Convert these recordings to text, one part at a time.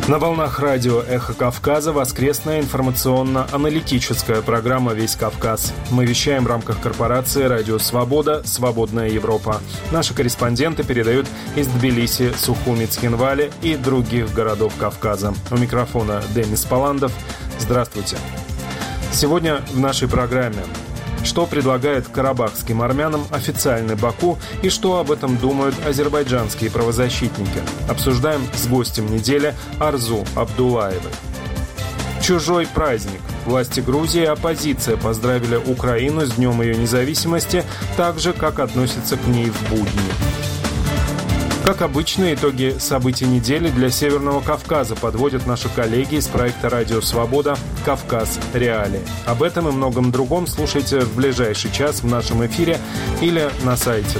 На волнах радио «Эхо Кавказа» воскресная информационно-аналитическая программа «Весь Кавказ». Мы вещаем в рамках корпорации «Радио Свобода. Свободная Европа». Наши корреспонденты передают из Тбилиси, Сухуми, Цхинвали и других городов Кавказа. У микрофона Денис Паландов. Здравствуйте. Сегодня в нашей программе: что предлагает карабахским армянам официальный Баку и что об этом думают азербайджанские правозащитники. Обсуждаем с гостем недели Арзу Абдуллаевой. Чужой праздник. Власти Грузии и оппозиция поздравили Украину с Днем ее независимости, так же, как относятся к ней в будни. Как обычно, итоги событий недели для Северного Кавказа подводят наши коллеги из проекта «Радио Свобода. Кавказ. Реалии». Об этом и многом другом слушайте в ближайший час в нашем эфире или на сайте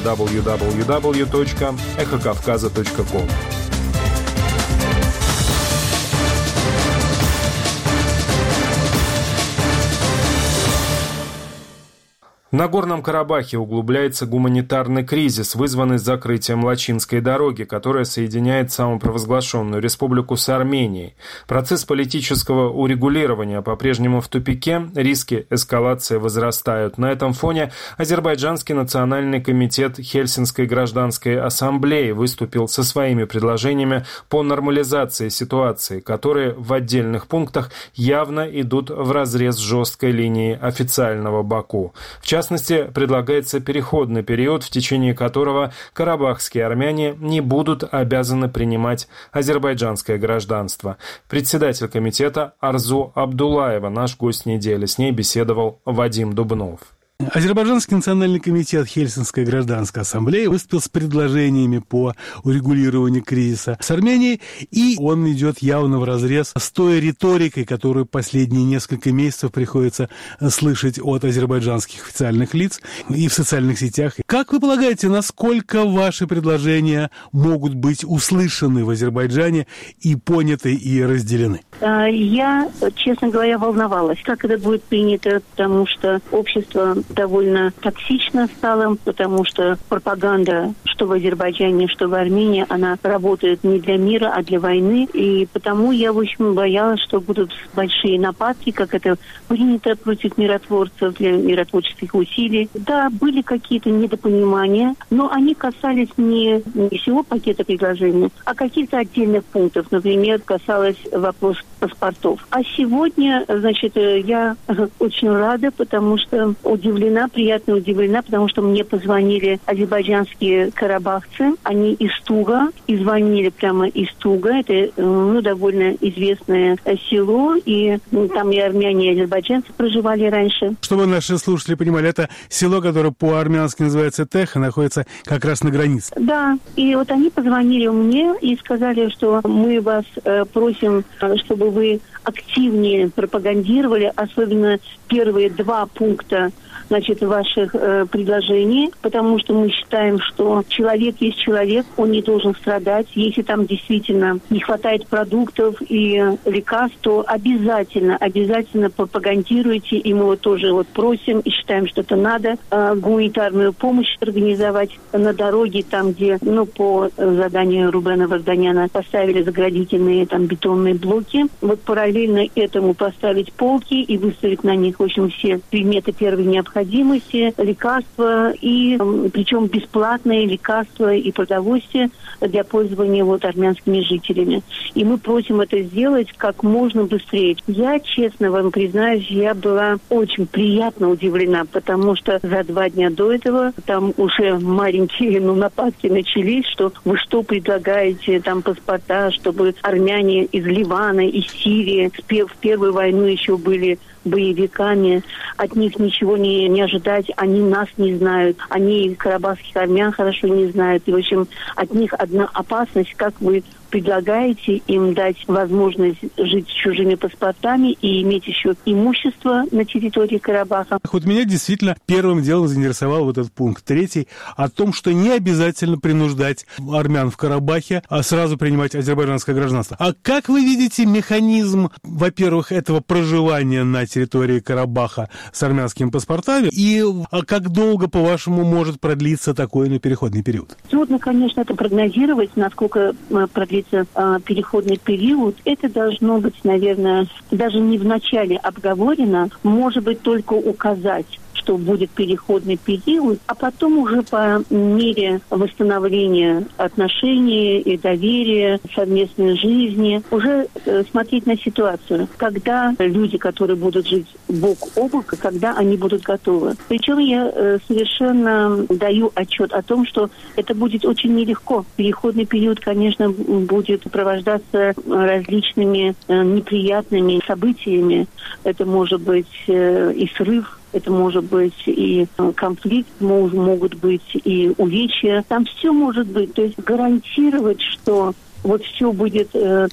www.эхокавказа.ком. В Нагорном Карабахе углубляется гуманитарный кризис, вызванный закрытием Лачинской дороги, которая соединяет самопровозглашенную республику с Арменией. Процесс политического урегулирования по-прежнему в тупике, риски эскалации возрастают. На этом фоне Азербайджанский национальный комитет Хельсинской гражданской ассамблеи выступил со своими предложениями по нормализации ситуации, которые в отдельных пунктах явно идут вразрез с жесткой линией официального Баку. В частности, предлагается переходный период, в течение которого карабахские армяне не будут обязаны принимать азербайджанское гражданство. Председатель комитета Арзу Абдуллаева, наш гость недели. С ней беседовал Вадим Дубнов. Азербайджанский национальный комитет Хельсинской гражданской ассамблеи выступил с предложениями по урегулированию кризиса с Арменией, и он идет явно вразрез с той риторикой, которую последние несколько месяцев приходится слышать от азербайджанских официальных лиц и в социальных сетях. Как вы полагаете, насколько ваши предложения могут быть услышаны в Азербайджане и поняты и разделены? Я, честно говоря, волновалась, как это будет принято, потому что общество довольно токсично стало, потому что пропаганда, что в Азербайджане, что в Армении, она работает не для мира, а для войны. И потому я, в общем, боялась, что будут большие нападки, как это принято против миротворцев для миротворческих усилий. Да, были какие-то недопонимания, но они касались не всего пакета предложений, а каких-то отдельных пунктов. Например, касалось вопрос паспортов. А сегодня, значит, я очень рада, потому что приятно удивлена, потому что мне позвонили азербайджанские карабахцы, они из Туга, и звонили прямо из Туга, это довольно известное село, и там и армяне, и азербайджанцы проживали раньше. Чтобы наши слушатели понимали, это село, которое по-армянски называется Теха, находится как раз на границе. Да, и вот они позвонили мне и сказали, что мы вас просим, чтобы вы активнее пропагандировали, особенно первые 2 пункта, значит, ваших предложений, потому что мы считаем, что человек есть человек, он не должен страдать. Если там действительно не хватает продуктов и лекарств, то обязательно пропагандируйте, и мы вот тоже просим и считаем, что это надо гуманитарную помощь организовать на дороге, там, где, по заданию Рубена Варданяна поставили заградительные там бетонные блоки. Вот параллельно этому поставить полки и выставить на них, в общем, все предметы первой необходимости, лекарства, и причем бесплатные лекарства и продовольствие для пользования армянскими жителями. И мы просим это сделать как можно быстрее. Я, честно вам признаюсь, я была очень приятно удивлена, потому что за 2 дня до этого там уже маленькие нападки начались, что вы что предлагаете, там паспорта, чтобы армяне из Ливана, из Сирии в первую войну еще были боевиками, от них ничего не ожидать, они нас не знают, они карабахских армян хорошо не знают, и, в общем, от них одна опасность, как вы предлагаете им дать возможность жить с чужими паспортами и иметь еще имущество на территории Карабаха. Вот меня действительно первым делом заинтересовал этот пункт 3 о том, что не обязательно принуждать армян в Карабахе, а сразу принимать азербайджанское гражданство. А как вы видите механизм, во-первых, этого проживания на территории Карабаха с армянскими паспортами, и как долго, по-вашему, может продлиться такой переходный период? Трудно, конечно, это прогнозировать, насколько продлится говорится, переходный период, это должно быть, наверное, даже не в начале обговорено, может быть, только указать, что будет переходный период, а потом уже по мере восстановления отношений и доверия, совместной жизни, уже смотреть на ситуацию, когда люди, которые будут жить бок о бок, когда они будут готовы. Причем я совершенно даю отчет о том, что это будет очень нелегко. Переходный период, конечно, будет сопровождаться различными неприятными событиями. Это может быть и срыв, это может быть и конфликт, могут быть и увечья. Там все может быть. То есть гарантировать, что вот все будет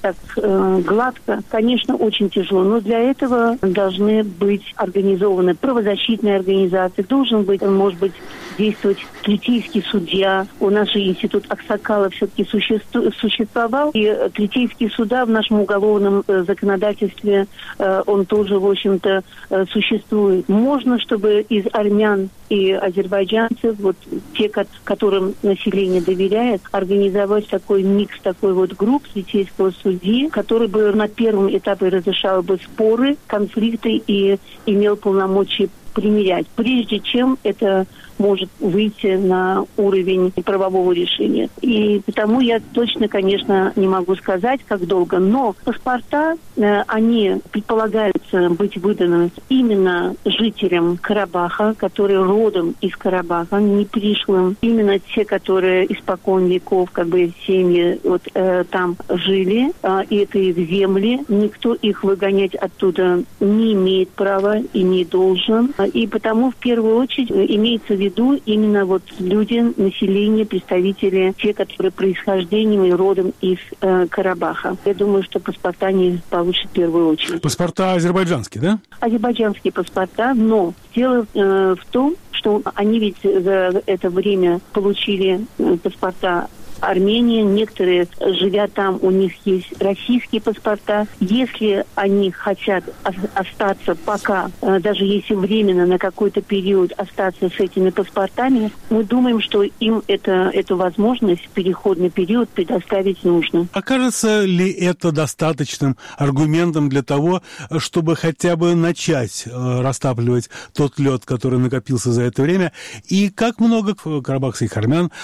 гладко, конечно, очень тяжело. Но для этого должны быть организованы правозащитные организации. Должен быть, может быть, действовать третейский судья. У нас же институт Аксакала все-таки существовал. И третейские суда в нашем уголовном законодательстве, он тоже, в общем-то, существует. Можно, чтобы из армян и азербайджанцев, вот те, которым население доверяет, организовать такой микс, такой вот групп третейского судьи, который бы на первом этапе разрешал бы споры, конфликты и имел полномочия примирять, прежде чем это может выйти на уровень правового решения. И потому я точно, конечно, не могу сказать, как долго, но паспорта, они предполагаются быть выданы именно жителям Карабаха, которые родом из Карабаха, не пришлым. Именно те, которые испокон веков, как бы семьи вот там жили, и это их земли. Никто их выгонять оттуда не имеет права и не должен. И потому в первую очередь имеется в виду именно вот люди, население, представители, те, которые происхождением и родом из Карабаха. Я думаю, что паспорта они получат в первую очередь. Паспорта азербайджанские, да? Азербайджанские паспорта, но дело в том, что они ведь за это время получили паспорта Армении, некоторые, живя там, у них есть российские паспорта. Если они хотят остаться пока, даже если временно на какой-то период остаться с этими паспортами, мы думаем, что им эту возможность, переходный период предоставить нужно. Окажется ли это достаточным аргументом для того, чтобы хотя бы начать растапливать тот лед, который накопился за это время? И как много карабахских армян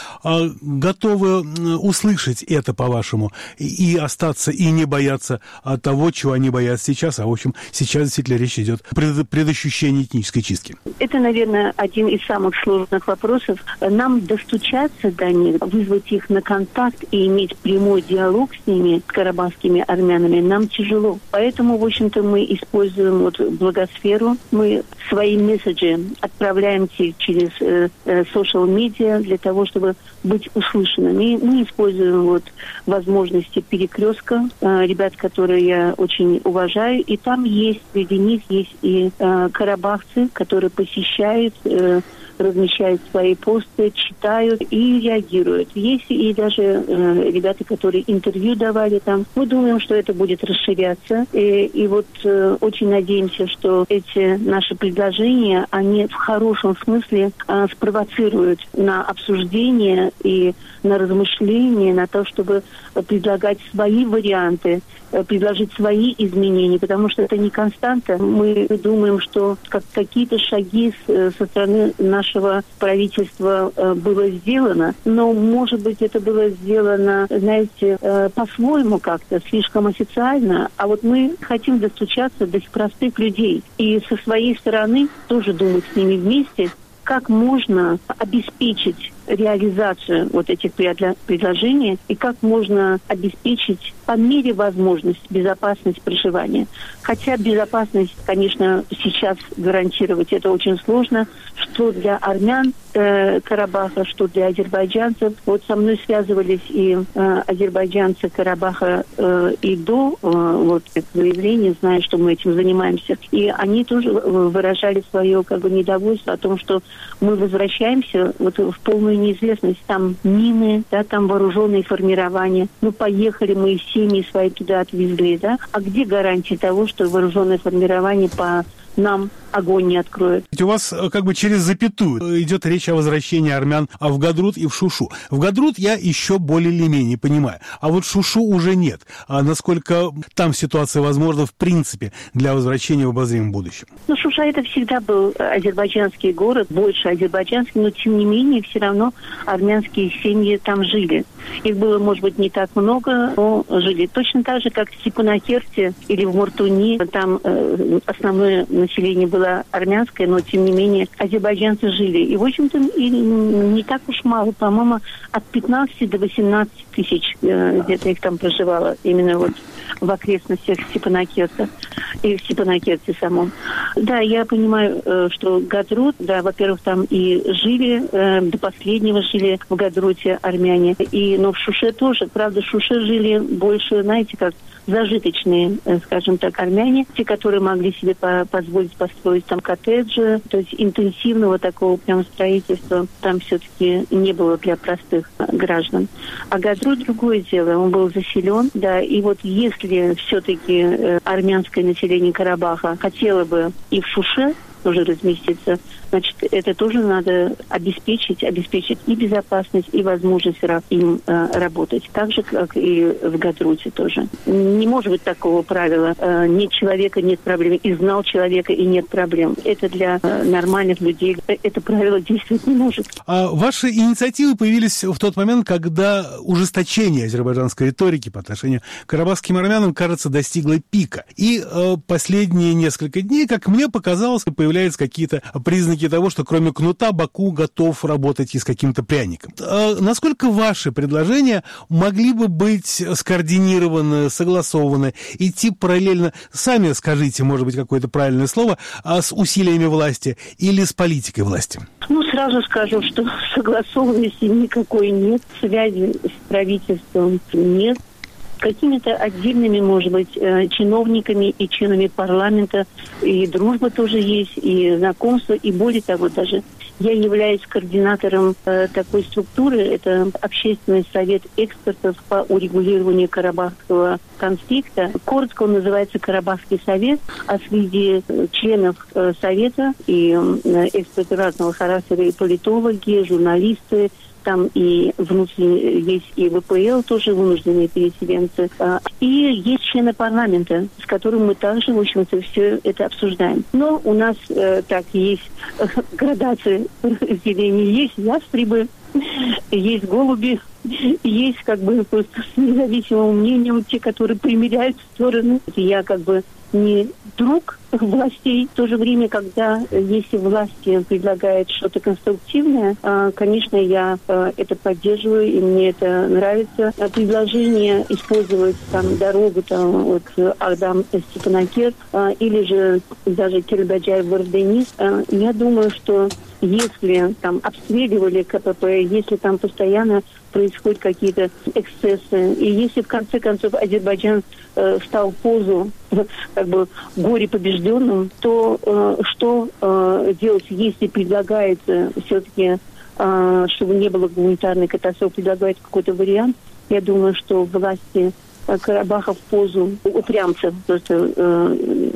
готовы услышать это, по-вашему, и остаться, и не бояться того, чего они боятся сейчас. А, в общем, сейчас действительно речь идет о предощущении этнической чистки. Это, наверное, один из самых сложных вопросов. Нам достучаться до них, вызвать их на контакт и иметь прямой диалог с ними, с карабахскими армянами, нам тяжело. Поэтому, в общем-то, мы используем вот благосферу. Мы свои месседжи отправляем через social-медиа для того, чтобы быть услышанными. Мы используем вот возможности перекрестка, ребят, которые я очень уважаю, и там есть, среди них есть и карабахцы, которые посещают, размещают свои посты, читают и реагируют. Есть и даже ребята, которые интервью давали там. Мы думаем, что это будет расширяться. И вот очень надеемся, что эти наши предложения, они в хорошем смысле спровоцируют на обсуждение и на размышления, на то, чтобы предлагать свои варианты, предложить свои изменения, потому что это не константа. Мы думаем, что какие-то шаги со стороны нашего правительства было сделано, но, может быть, это было сделано, знаете, по-своему как-то, слишком официально, а вот мы хотим достучаться до простых людей и со своей стороны тоже думать с ними вместе, как можно обеспечить реализацию вот этих предложений и как можно обеспечить по мере возможности безопасность проживания. Хотя безопасность, конечно, сейчас гарантировать это очень сложно, что для армян Карабаха, что для азербайджанцев. Вот со мной связывались и азербайджанцы Карабаха и до вот этого явления, зная, что мы этим занимаемся. И они тоже выражали свое недовольство о том, что мы возвращаемся вот в полную неизвестность. Там мины, да, там вооруженные формирования. Ну, поехали, мы и семьи свои туда отвезли, да. А где гарантия того, что вооруженное формирование по нам огонь не откроют. Ведь у вас как бы через запятую идет речь о возвращении армян в Гадрут и в Шушу. В Гадрут я еще более или менее понимаю, а вот Шушу уже нет. А насколько там ситуация возможна в принципе для возвращения в обозримом будущем? Ну, Шуша это всегда был азербайджанский город, больше азербайджанский, но тем не менее все равно армянские семьи там жили. Их было, может быть, не так много, но жили. Точно так же, как в Степанакерте или в Муртуни. Там основное население было армянское, но, тем не менее, азербайджанцы жили. И, в общем-то, и не так уж мало. По-моему, от 15 до 18 тысяч где-то их там проживало. Именно вот в окрестностях Степанакерта и в Степанакерте самом. Да, я понимаю, что Гадрут, да, во-первых, там и жили, до последнего жили в Гадруте армяне. Но в Шуше тоже. Правда, в Шуше жили больше, знаете, как зажиточные, скажем так, армяне, те, которые могли себе позволить построить там коттеджи, то есть интенсивного такого прям строительства там все-таки не было для простых граждан. А Гадрут другое дело, он был заселен, да, и вот если все-таки армянское население Карабаха хотело бы и в Шуше тоже разместиться, значит, это тоже надо обеспечить и безопасность, и возможность им работать. Так же, как и в Гадруте тоже. Не может быть такого правила. Нет человека, нет проблем. И знал человека, и нет проблем. Это для нормальных людей. Это правило действовать не может. А ваши инициативы появились в тот момент, когда ужесточение азербайджанской риторики по отношению к карабахским армянам, кажется, достигло пика. И последние несколько дней, как мне показалось, появляются какие-то признаки того, что кроме кнута Баку готов работать и с каким-то пряником. Насколько ваши предложения могли бы быть скоординированы, согласованы, идти параллельно, сами скажите, может быть, какое-то правильное слово, с усилиями власти или с политикой власти? Ну, сразу скажу, что согласованности никакой нет, связи с правительством нет. Какими-то отдельными, может быть, чиновниками и членами парламента и дружба тоже есть, и знакомство, и более того, даже я являюсь координатором такой структуры, это Общественный совет экспертов по урегулированию карабахского конфликта. Коротко он называется Карабахский совет, а среди членов совета и эксперты разного характера, и политологи, журналисты, там и внутри есть и ВПЛ, тоже вынужденные переселенцы. И есть члены парламента, с которым мы также, в общем-то, все это обсуждаем. Но у нас так есть градации разделения. Есть ястребы, есть голуби, есть как бы просто с независимым мнением те, которые примиряют стороны. Я как бы не друг властей. В то же время, когда если власти предлагают что-то конструктивное, конечно, я это поддерживаю, и мне это нравится. Предложение использовать там дорогу там от Агдам-Степанакерт или же даже Кельбаджай-Варденис, я думаю, что если там обстреливали КПП, если там постоянно происходят какие-то эксцессы, и если в конце концов Азербайджан стал в позу как бы горе побежденным, то что делать, если предлагается все-таки, чтобы не было гуманитарной катастрофы, предлагается какой-то вариант? Я думаю, что власти Карабаха в позу упрямцев просто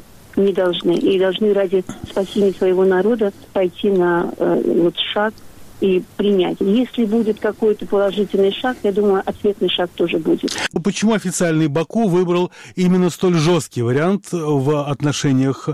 не должны. И должны ради спасения своего народа пойти на шаг и принять. Если будет какой-то положительный шаг, я думаю, ответный шаг тоже будет. Почему официальный Баку выбрал именно столь жесткий вариант в отношениях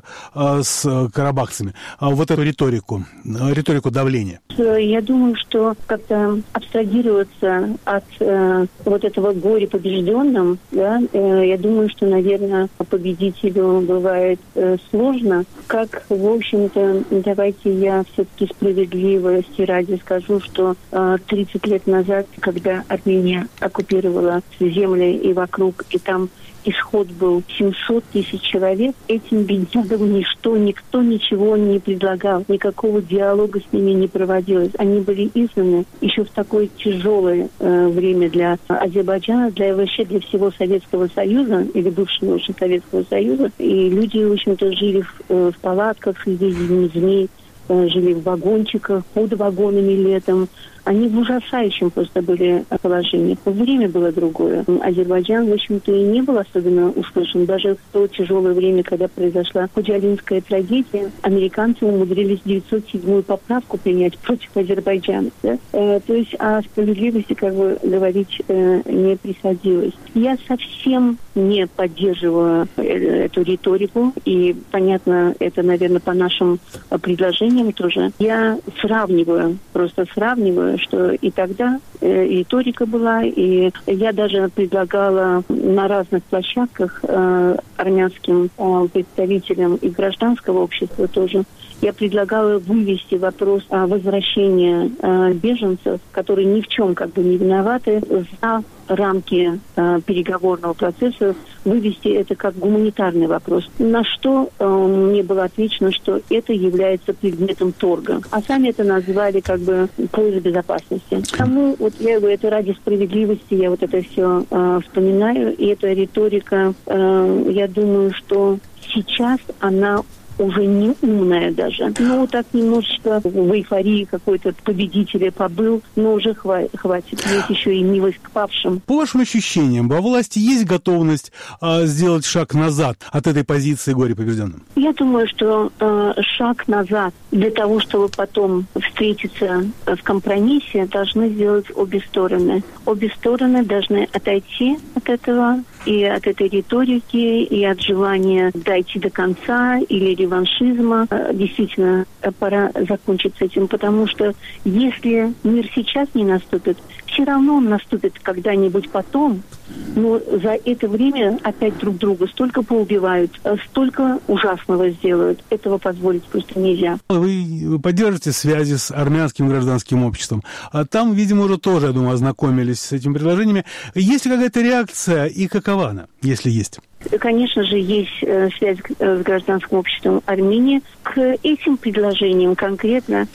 с карабахцами? Вот эту риторику давления. Я думаю, что как-то абстрагироваться от вот этого горя побежденным, да, я думаю, что, наверное, победителю бывает сложно. Как, в общем-то, давайте я все-таки справедливости ради скажу, что 30 лет назад, когда Армения оккупировала земли и вокруг, и там исход был 700 тысяч человек, этим беднягам никто ничего не предлагал, никакого диалога с ними не проводилось. Они были изгнаны еще в такое тяжелое время для Азербайджана, вообще для всего Советского Союза, или бывшего уже Советского Союза. И люди, в общем-то, жили в палатках, среди змей, жили в вагончиках, под вагонами летом. они в ужасающем просто были положении. Время было другое. Азербайджан, в общем-то, и не был особенно услышан. Даже в то тяжелое время, когда произошла Худжалинская трагедия, американцы умудрились 907-ю поправку принять против Азербайджана. Да? То есть о справедливости, как бы, говорить не приходилось. Я совсем не поддерживаю эту риторику, и, понятно, это, наверное, по нашим предложениям тоже. Я сравниваю, что и тогда риторика была, и я даже предлагала на разных площадках армянским представителям и гражданского общества тоже, я предлагала вывести вопрос о возвращении беженцев, которые ни в чем как бы не виноваты, за рамки переговорного процесса, вывести это как гуманитарный вопрос. На что мне было отвечено, что это является предметом торга. А сами это назвали как бы поиск безопасности. Тому вот я говорю, это ради справедливости, я вот это все вспоминаю, и эта риторика, я думаю, что сейчас она уже не умная даже. Ну, так немножечко в эйфории какой-то победителя побыл, но уже хватит. Есть еще и милость к павшим. По вашим ощущениям, во власти есть готовность сделать шаг назад от этой позиции горе-побежденным? Я думаю, что шаг назад для того, чтобы потом встретиться в компромиссе, должны сделать обе стороны. Обе стороны должны отойти от этого, и от этой риторики, и от желания дойти до конца, или реваншизма. Действительно, пора закончить с этим, потому что если мир сейчас не наступит, все равно он наступит когда-нибудь потом, но за это время опять друг друга столько поубивают, столько ужасного сделают. Этого позволить просто нельзя. Вы поддерживаете связи с армянским гражданским обществом. А там, видимо, уже тоже, я думаю, ознакомились с этими предложениями. Есть ли какая-то реакция и какова она, если есть? Конечно же, есть связь с гражданским обществом Армении. К этим предложениям конкретно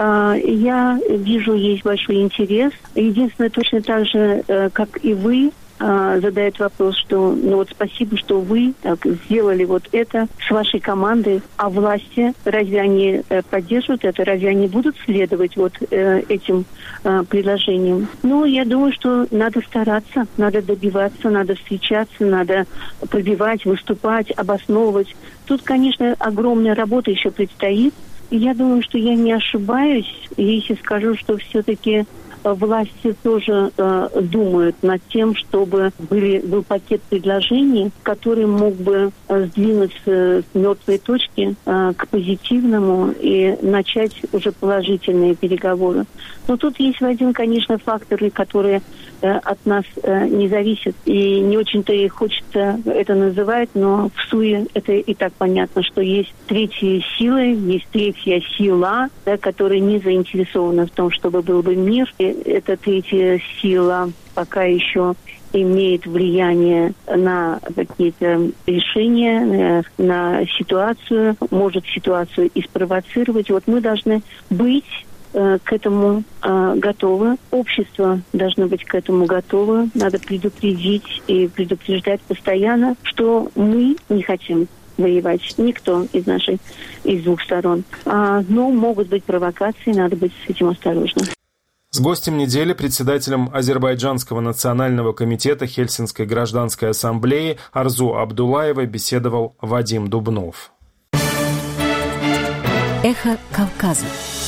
я вижу, есть большой интерес. Единственное, точно так же, как и вы, задает вопрос, что ну вот спасибо, что вы так сделали вот это с вашей командой, а власти разве они поддерживают это, разве они будут следовать вот этим предложениям? Ну, я думаю, что надо стараться, надо добиваться, надо встречаться, надо пробивать, выступать, обосновывать. Тут, конечно, огромная работа еще предстоит. И я думаю, что я не ошибаюсь, если скажу, что все-таки власти тоже думают над тем, чтобы был пакет предложений, который мог бы сдвинуть с мертвой точки к позитивному и начать уже положительные переговоры. Но тут есть один, конечно, факторы, которые от нас не зависят. И не очень-то и хочется это называть, но в СУЕ это и так понятно, что есть третьи силы, есть третья сила, да, которая не заинтересована в том, чтобы был бы мир. И эта третья сила пока еще имеет влияние на какие-то решения, на ситуацию, может ситуацию и спровоцировать. Вот мы должны быть к этому готовы. Общество должно быть к этому готово. Надо предупредить и предупреждать постоянно, что мы не хотим воевать. Никто из двух сторон. Но могут быть провокации, надо быть с этим осторожным. С гостем недели, председателем Азербайджанского национального комитета Хельсинской гражданской ассамблеи Арзу Абдуллаевой беседовал Вадим Дубнов. Эхо Кавказа.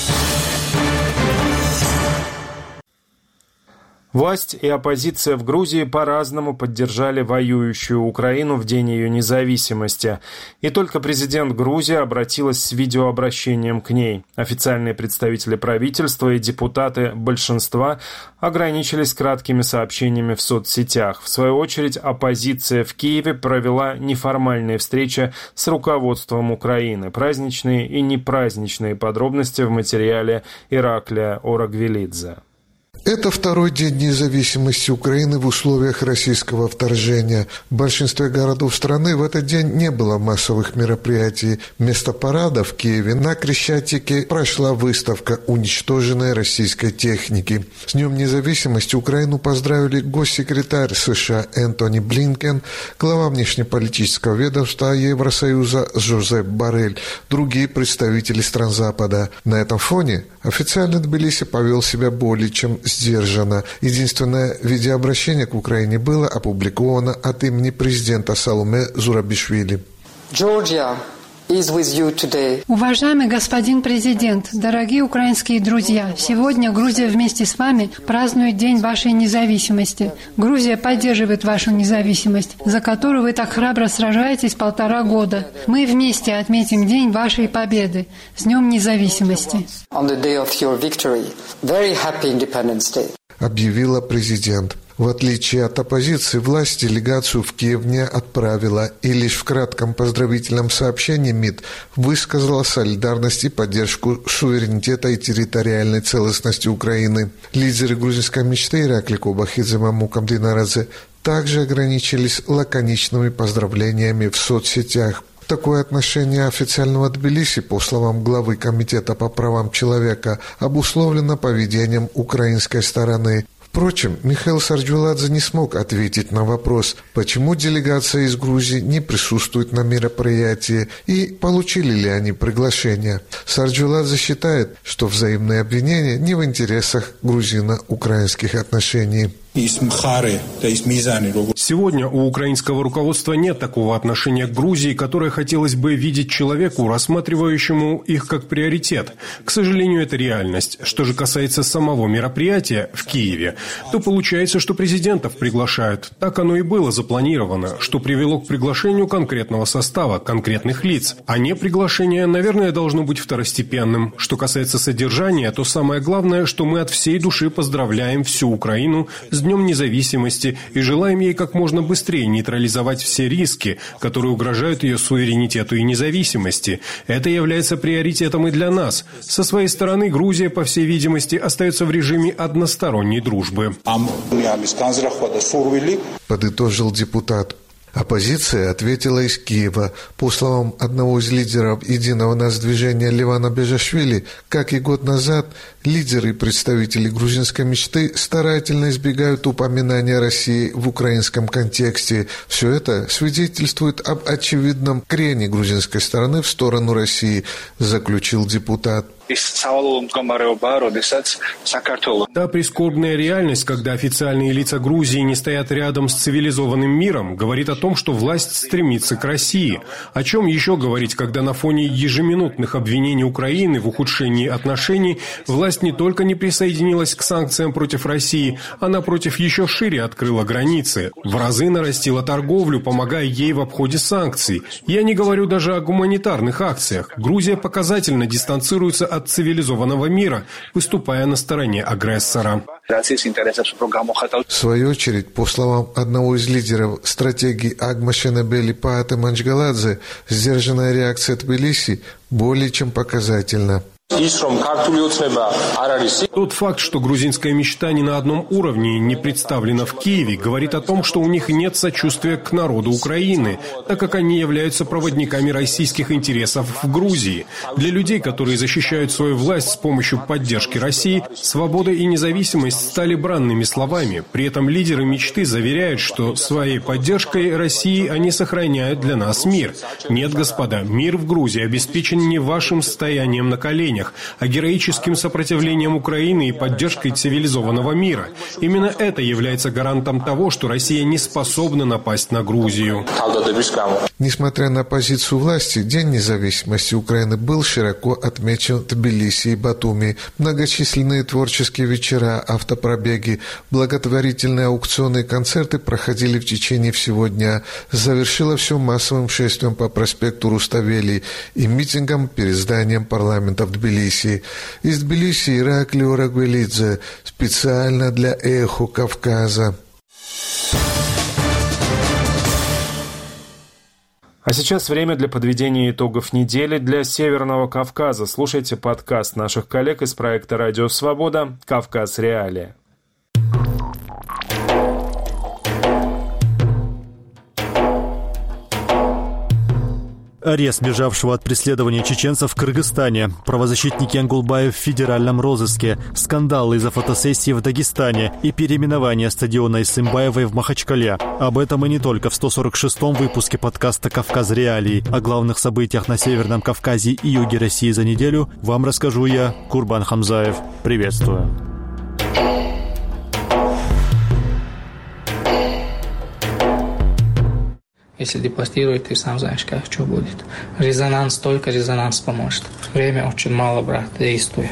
Власть и оппозиция в Грузии по-разному поддержали воюющую Украину в день ее независимости. И только президент Грузии обратилась с видеообращением к ней. Официальные представители правительства и депутаты большинства ограничились краткими сообщениями в соцсетях. В свою очередь, оппозиция в Киеве провела неформальные встречи с руководством Украины. Праздничные и непраздничные подробности в материале Ираклия Орагвелидзе. Это второй день независимости Украины в условиях российского вторжения. В большинстве городов страны в этот день не было массовых мероприятий. Вместо парада в Киеве на Крещатике прошла выставка уничтоженной российской техники. С Днем независимости Украину поздравили госсекретарь США Энтони Блинкен, глава внешнеполитического ведомства Евросоюза Жозеп Боррель, другие представители стран Запада. На этом фоне официально Тбилиси повел себя более чем сдержанно. Единственное видеообращение к Украине было опубликовано от имени президента Саломе Зурабишвили. Уважаемый господин президент, дорогие украинские друзья, сегодня Грузия вместе с вами празднует День вашей независимости. Грузия поддерживает вашу независимость, за которую вы так храбро сражаетесь 1,5 года. Мы вместе отметим День вашей победы. С Днем независимости. Объявила президент. В отличие от оппозиции, власть делегацию в Киев не отправила и лишь в кратком поздравительном сообщении МИД высказала солидарность и поддержку суверенитета и территориальной целостности Украины. Лидеры грузинской мечты Иракли Кобахидзе, Мамукам Динарадзе также ограничились лаконичными поздравлениями в соцсетях. Такое отношение официального Тбилиси, по словам главы Комитета по правам человека, обусловлено поведением украинской стороны. Впрочем, Михаил Сарджуладзе не смог ответить на вопрос, почему делегация из Грузии не присутствует на мероприятии и получили ли они приглашение. Сарджуладзе считает, что взаимные обвинения не в интересах грузино-украинских отношений. Сегодня у украинского руководства нет такого отношения к Грузии, которое хотелось бы видеть человеку, рассматривающему их как приоритет. К сожалению, это реальность. Что же касается самого мероприятия в Киеве, то получается, что президентов приглашают. Так оно и было запланировано, что привело к приглашению конкретного состава, конкретных лиц. А не приглашение, наверное, должно быть второстепенным. Что касается содержания, то самое главное, что мы от всей души поздравляем всю Украину с Днем независимости и желаем ей как можно быстрее нейтрализовать все риски, которые угрожают ее суверенитету и независимости. Это является приоритетом и для нас. Со своей стороны, Грузия, по всей видимости, остается в режиме односторонней дружбы. Подытожил депутат. Оппозиция ответила из Киева. По словам одного из лидеров «Единого нас движения» Левана Бежашвили, как и год назад, лидеры и представители грузинской мечты старательно избегают упоминания России в украинском контексте. Все это свидетельствует об очевидном крене грузинской стороны в сторону России, заключил депутат. Та прискорбная реальность, когда официальные лица Грузии не стоят рядом с цивилизованным миром, говорит о том, что власть стремится к России. О чем еще говорить, когда на фоне ежеминутных обвинений Украины в ухудшении отношений власть не только не присоединилась к санкциям против России, а напротив еще шире открыла границы. В разы нарастила торговлю, помогая ей в обходе санкций. Я не говорю даже о гуманитарных акциях. Грузия показательно дистанцируется от цивилизованного мира, выступая на стороне агрессора. В свою очередь, по словам одного из лидеров стратегии Агма Шенебели Пааты Манчгаладзе, сдержанная реакция Тбилиси более чем показательна. Тот факт, что грузинская мечта ни на одном уровне не представлена в Киеве, говорит о том, что у них нет сочувствия к народу Украины, так как они являются проводниками российских интересов в Грузии. Для людей, которые защищают свою власть с помощью поддержки России, свобода и независимость стали бранными словами. При этом лидеры мечты заверяют, что своей поддержкой России они сохраняют для нас мир. Нет, господа, мир в Грузии обеспечен не вашим стоянием на коленях, а героическим сопротивлением Украины и поддержкой цивилизованного мира. Именно это является гарантом того, что Россия не способна напасть на Грузию. Несмотря на позицию власти, День независимости Украины был широко отмечен в Тбилиси и Батуми. Многочисленные творческие вечера, автопробеги, благотворительные аукционы и концерты проходили в течение всего дня. Завершило все массовым шествием по проспекту Руставели и митингом перед зданием парламента в Тбилиси. Из Тбилиси Иракли Орагвелидзе специально для «Эхо Кавказа». А сейчас время для подведения итогов недели для Северного Кавказа. Слушайте подкаст наших коллег из проекта «Радио Свобода. Кавказ. Реалии». Арест бежавшего от преследования чеченцев в Кыргызстане. Правозащитники Янгулбаев в федеральном розыске. Скандалы из-за фотосессии в Дагестане и переименование стадиона Исымбаевой в Махачкале. Об этом и не только в 146-м выпуске подкаста «Кавказ. Реалии». О главных событиях на Северном Кавказе и юге России за неделю вам расскажу я, Курбан Хамзаев. Приветствую. Если депортируют, ты сам знаешь, как что будет. Резонанс, только резонанс поможет. Время очень мало, брат, действуй.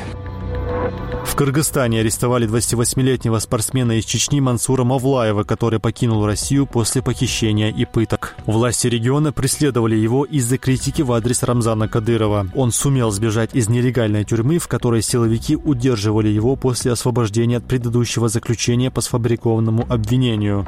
В Кыргызстане арестовали 28-летнего спортсмена из Чечни Мансура Мавлаева, который покинул Россию после похищения и пыток. Власти региона преследовали его из-за критики в адрес Рамзана Кадырова. Он сумел сбежать из нелегальной тюрьмы, в которой силовики удерживали его после освобождения от предыдущего заключения по сфабрикованному обвинению.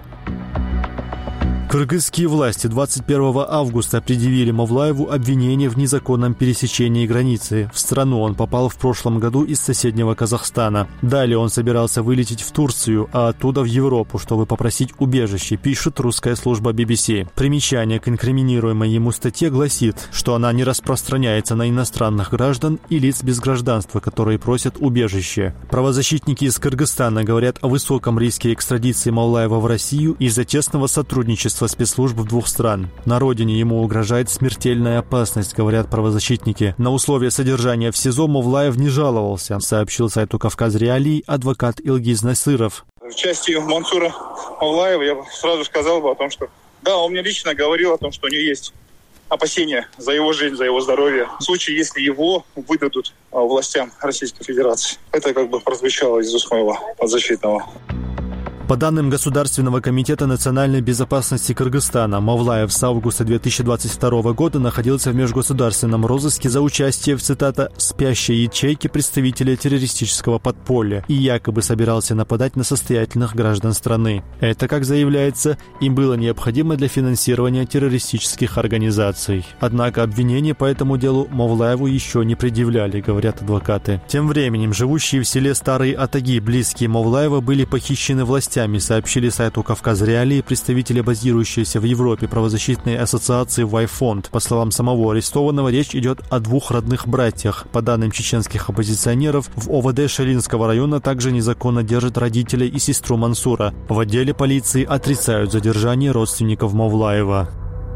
Кыргызские власти 21 августа предъявили Мавлаеву обвинение в незаконном пересечении границы. В страну он попал в прошлом году из соседнего Казахстана. Далее он собирался вылететь в Турцию, а оттуда в Европу, чтобы попросить убежище, пишет русская служба BBC. Примечание к инкриминируемой ему статье гласит, что она не распространяется на иностранных граждан и лиц без гражданства, которые просят убежище. Правозащитники из Кыргызстана говорят о высоком риске экстрадиции Мавлаева в Россию из-за тесного сотрудничества спецслужб двух стран. На родине ему угрожает смертельная опасность, говорят правозащитники. На условия содержания в СИЗО Мавлаев не жаловался, сообщил сайту «Кавказ. Реалии» адвокат Илгиз Насыров. В части Мансура Мавлаева я бы сразу сказал бы о том, что да, он мне лично говорил о том, что у него есть опасения за его жизнь, за его здоровье. В случае, если его выдадут властям Российской Федерации. Это как бы прозвучало из уст моего подзащитного. По данным Государственного комитета национальной безопасности Кыргызстана, Мавлаев с августа 2022 года находился в межгосударственном розыске за участие в, цитата, «спящей ячейке представителя террористического подполья» и якобы собирался нападать на состоятельных граждан страны. Это, как заявляется, им было необходимо для финансирования террористических организаций. Однако обвинения по этому делу Мавлаеву еще не предъявляли, говорят адвокаты. Тем временем, живущие в селе Старые Атаги, близкие Мавлаева, были похищены властями, сообщили сайту «Кавказ. Реалии» представители базирующейся в Европе правозащитной ассоциации «Вайфонд». По словам самого арестованного, речь идет о двух родных братьях. По данным чеченских оппозиционеров, в ОВД Шелинского района также незаконно держат родителей и сестру Мансура. В отделе полиции отрицают задержание родственников Мавлаева.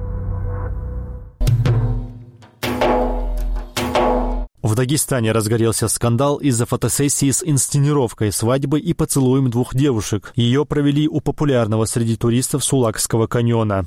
В Дагестане разгорелся скандал из-за фотосессии с инсценировкой свадьбы и поцелуем двух девушек. Ее провели у популярного среди туристов Сулакского каньона.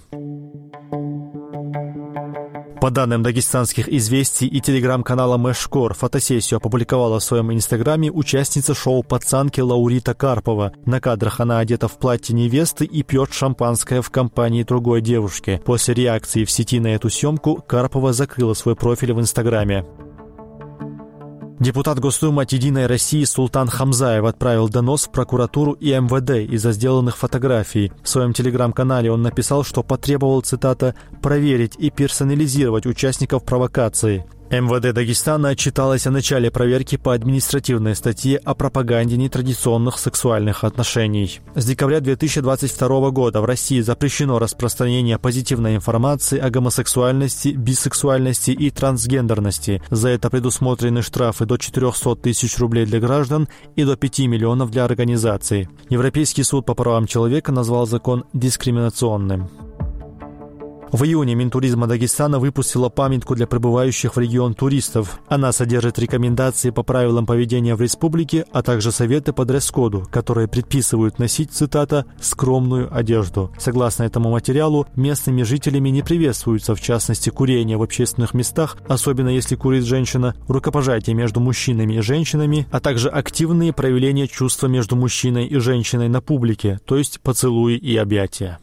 По данным дагестанских известий и телеграм-канала Мэшкор, фотосессию опубликовала в своем инстаграме участница шоу «Пацанки» Лаурита Карпова. На кадрах она одета в платье невесты и пьет шампанское в компании другой девушки. После реакции в сети на эту съемку Карпова закрыла свой профиль в инстаграме. Депутат Госдумы от «Единой России» Султан Хамзаев отправил донос в прокуратуру и МВД из-за сделанных фотографий. В своем телеграм-канале он написал, что потребовал, цитата, «проверить и персонализировать участников провокации». МВД Дагестана отчиталось о начале проверки по административной статье о пропаганде нетрадиционных сексуальных отношений. С декабря 2022 года в России запрещено распространение позитивной информации о гомосексуальности, бисексуальности и трансгендерности. За это предусмотрены штрафы до 400 тысяч рублей для граждан и до 5 миллионов для организаций. Европейский суд по правам человека назвал закон дискриминационным. В июне Минтуризма Дагестана выпустила памятку для прибывающих в регион туристов. Она содержит рекомендации по правилам поведения в республике, а также советы по дресс-коду, которые предписывают носить, цитата, «скромную одежду». Согласно этому материалу, местными жителями не приветствуется, в частности, курение в общественных местах, особенно если курит женщина, рукопожатие между мужчинами и женщинами, а также активные проявления чувства между мужчиной и женщиной на публике, то есть поцелуи и объятия.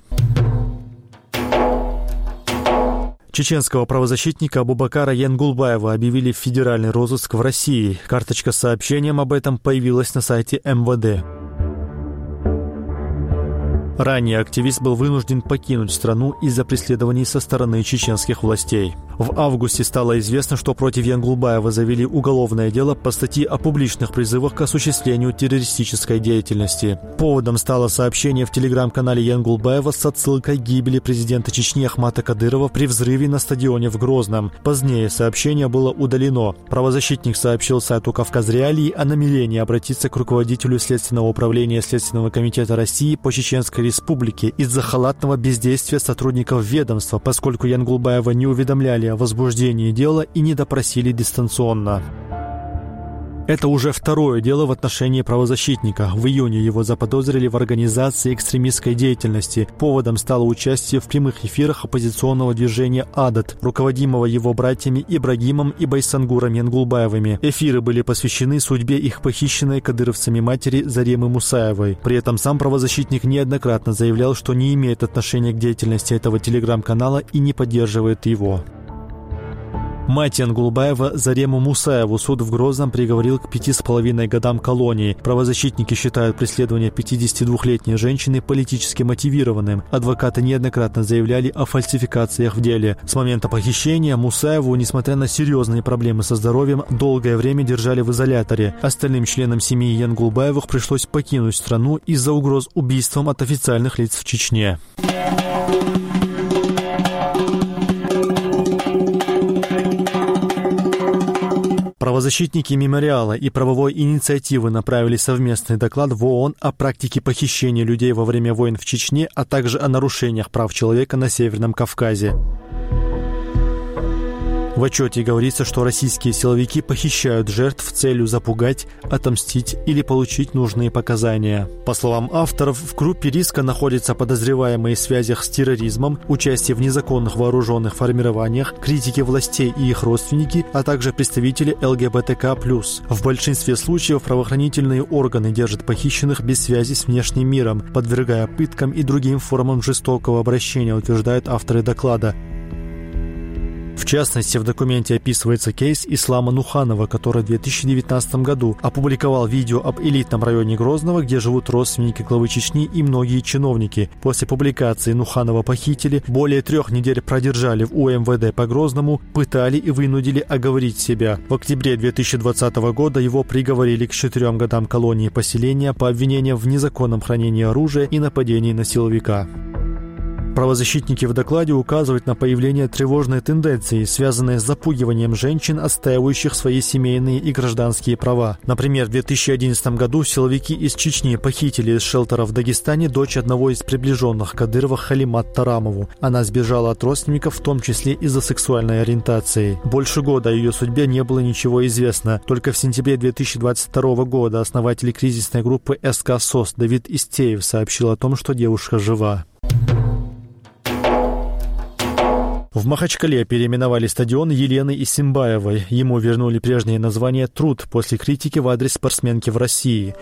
Чеченского правозащитника Абубакара Янгулбаева объявили в федеральный розыск в России. Карточка с сообщением об этом появилась на сайте МВД. Ранее активист был вынужден покинуть страну из-за преследований со стороны чеченских властей. В августе стало известно, что против Янгулбаева завели уголовное дело по статье о публичных призывах к осуществлению террористической деятельности. Поводом стало сообщение в телеграм-канале Янгулбаева с отсылкой к гибели президента Чечни Ахмата Кадырова при взрыве на стадионе в Грозном. Позднее сообщение было удалено. Правозащитник сообщил сайту «Кавказреалии» о намерении обратиться к руководителю Следственного управления Следственного комитета России по Чеченской Республике из-за халатного бездействия сотрудников ведомства, поскольку Янгулбаева не уведомляли о возбуждении дела и не допросили дистанционно. Это уже второе дело в отношении правозащитника. В июне его заподозрили в организации экстремистской деятельности. Поводом стало участие в прямых эфирах оппозиционного движения «Адат», руководимого его братьями Ибрагимом и Байсангуром Янгулбаевыми. Эфиры были посвящены судьбе их похищенной кадыровцами матери Заремы Мусаевой. При этом сам правозащитник неоднократно заявлял, что не имеет отношения к деятельности этого телеграм-канала и не поддерживает его. Мать Янгулбаева Зарему Мусаеву суд в Грозном приговорил к 5,5 годам колонии. Правозащитники считают преследование 52-летней женщины политически мотивированным. Адвокаты неоднократно заявляли о фальсификациях в деле. С момента похищения Мусаеву, несмотря на серьезные проблемы со здоровьем, долгое время держали в изоляторе. Остальным членам семьи Янгулбаевых пришлось покинуть страну из-за угроз убийством от официальных лиц в Чечне. Правозащитники «Мемориала» и правовой инициативы направили совместный доклад в ООН о практике похищения людей во время войн в Чечне, а также о нарушениях прав человека на Северном Кавказе. В отчете говорится, что российские силовики похищают жертв с целью запугать, отомстить или получить нужные показания. По словам авторов, в группе риска находятся подозреваемые в связях с терроризмом, участие в незаконных вооруженных формированиях, критики властей и их родственники, а также представители ЛГБТК+. В большинстве случаев правоохранительные органы держат похищенных без связи с внешним миром, подвергая пыткам и другим формам жестокого обращения, утверждают авторы доклада. В частности, в документе описывается кейс Ислама Нуханова, который в 2019 году опубликовал видео об элитном районе Грозного, где живут родственники главы Чечни и многие чиновники. После публикации Нуханова похитили, более 3 недель продержали в УМВД по Грозному, пытали и вынудили оговорить себя. В октябре 2020 года его приговорили к 4 годам колонии поселения по обвинениям в незаконном хранении оружия и нападении на силовика. Правозащитники в докладе указывают на появление тревожной тенденции, связанной с запугиванием женщин, отстаивающих свои семейные и гражданские права. Например, в 2011 году силовики из Чечни похитили из шелтера в Дагестане дочь одного из приближенных Кадырова Халимат Тарамову. Она сбежала от родственников, в том числе из-за сексуальной ориентации. Больше года о ее судьбе не было ничего известно. Только в сентябре 2022 года основатель кризисной группы СК СОС Давид Истеев сообщил о том, что девушка жива. В Махачкале переименовали стадион Елены Исимбаевой. Ему вернули прежнее название «Труд» после критики в адрес спортсменки в России.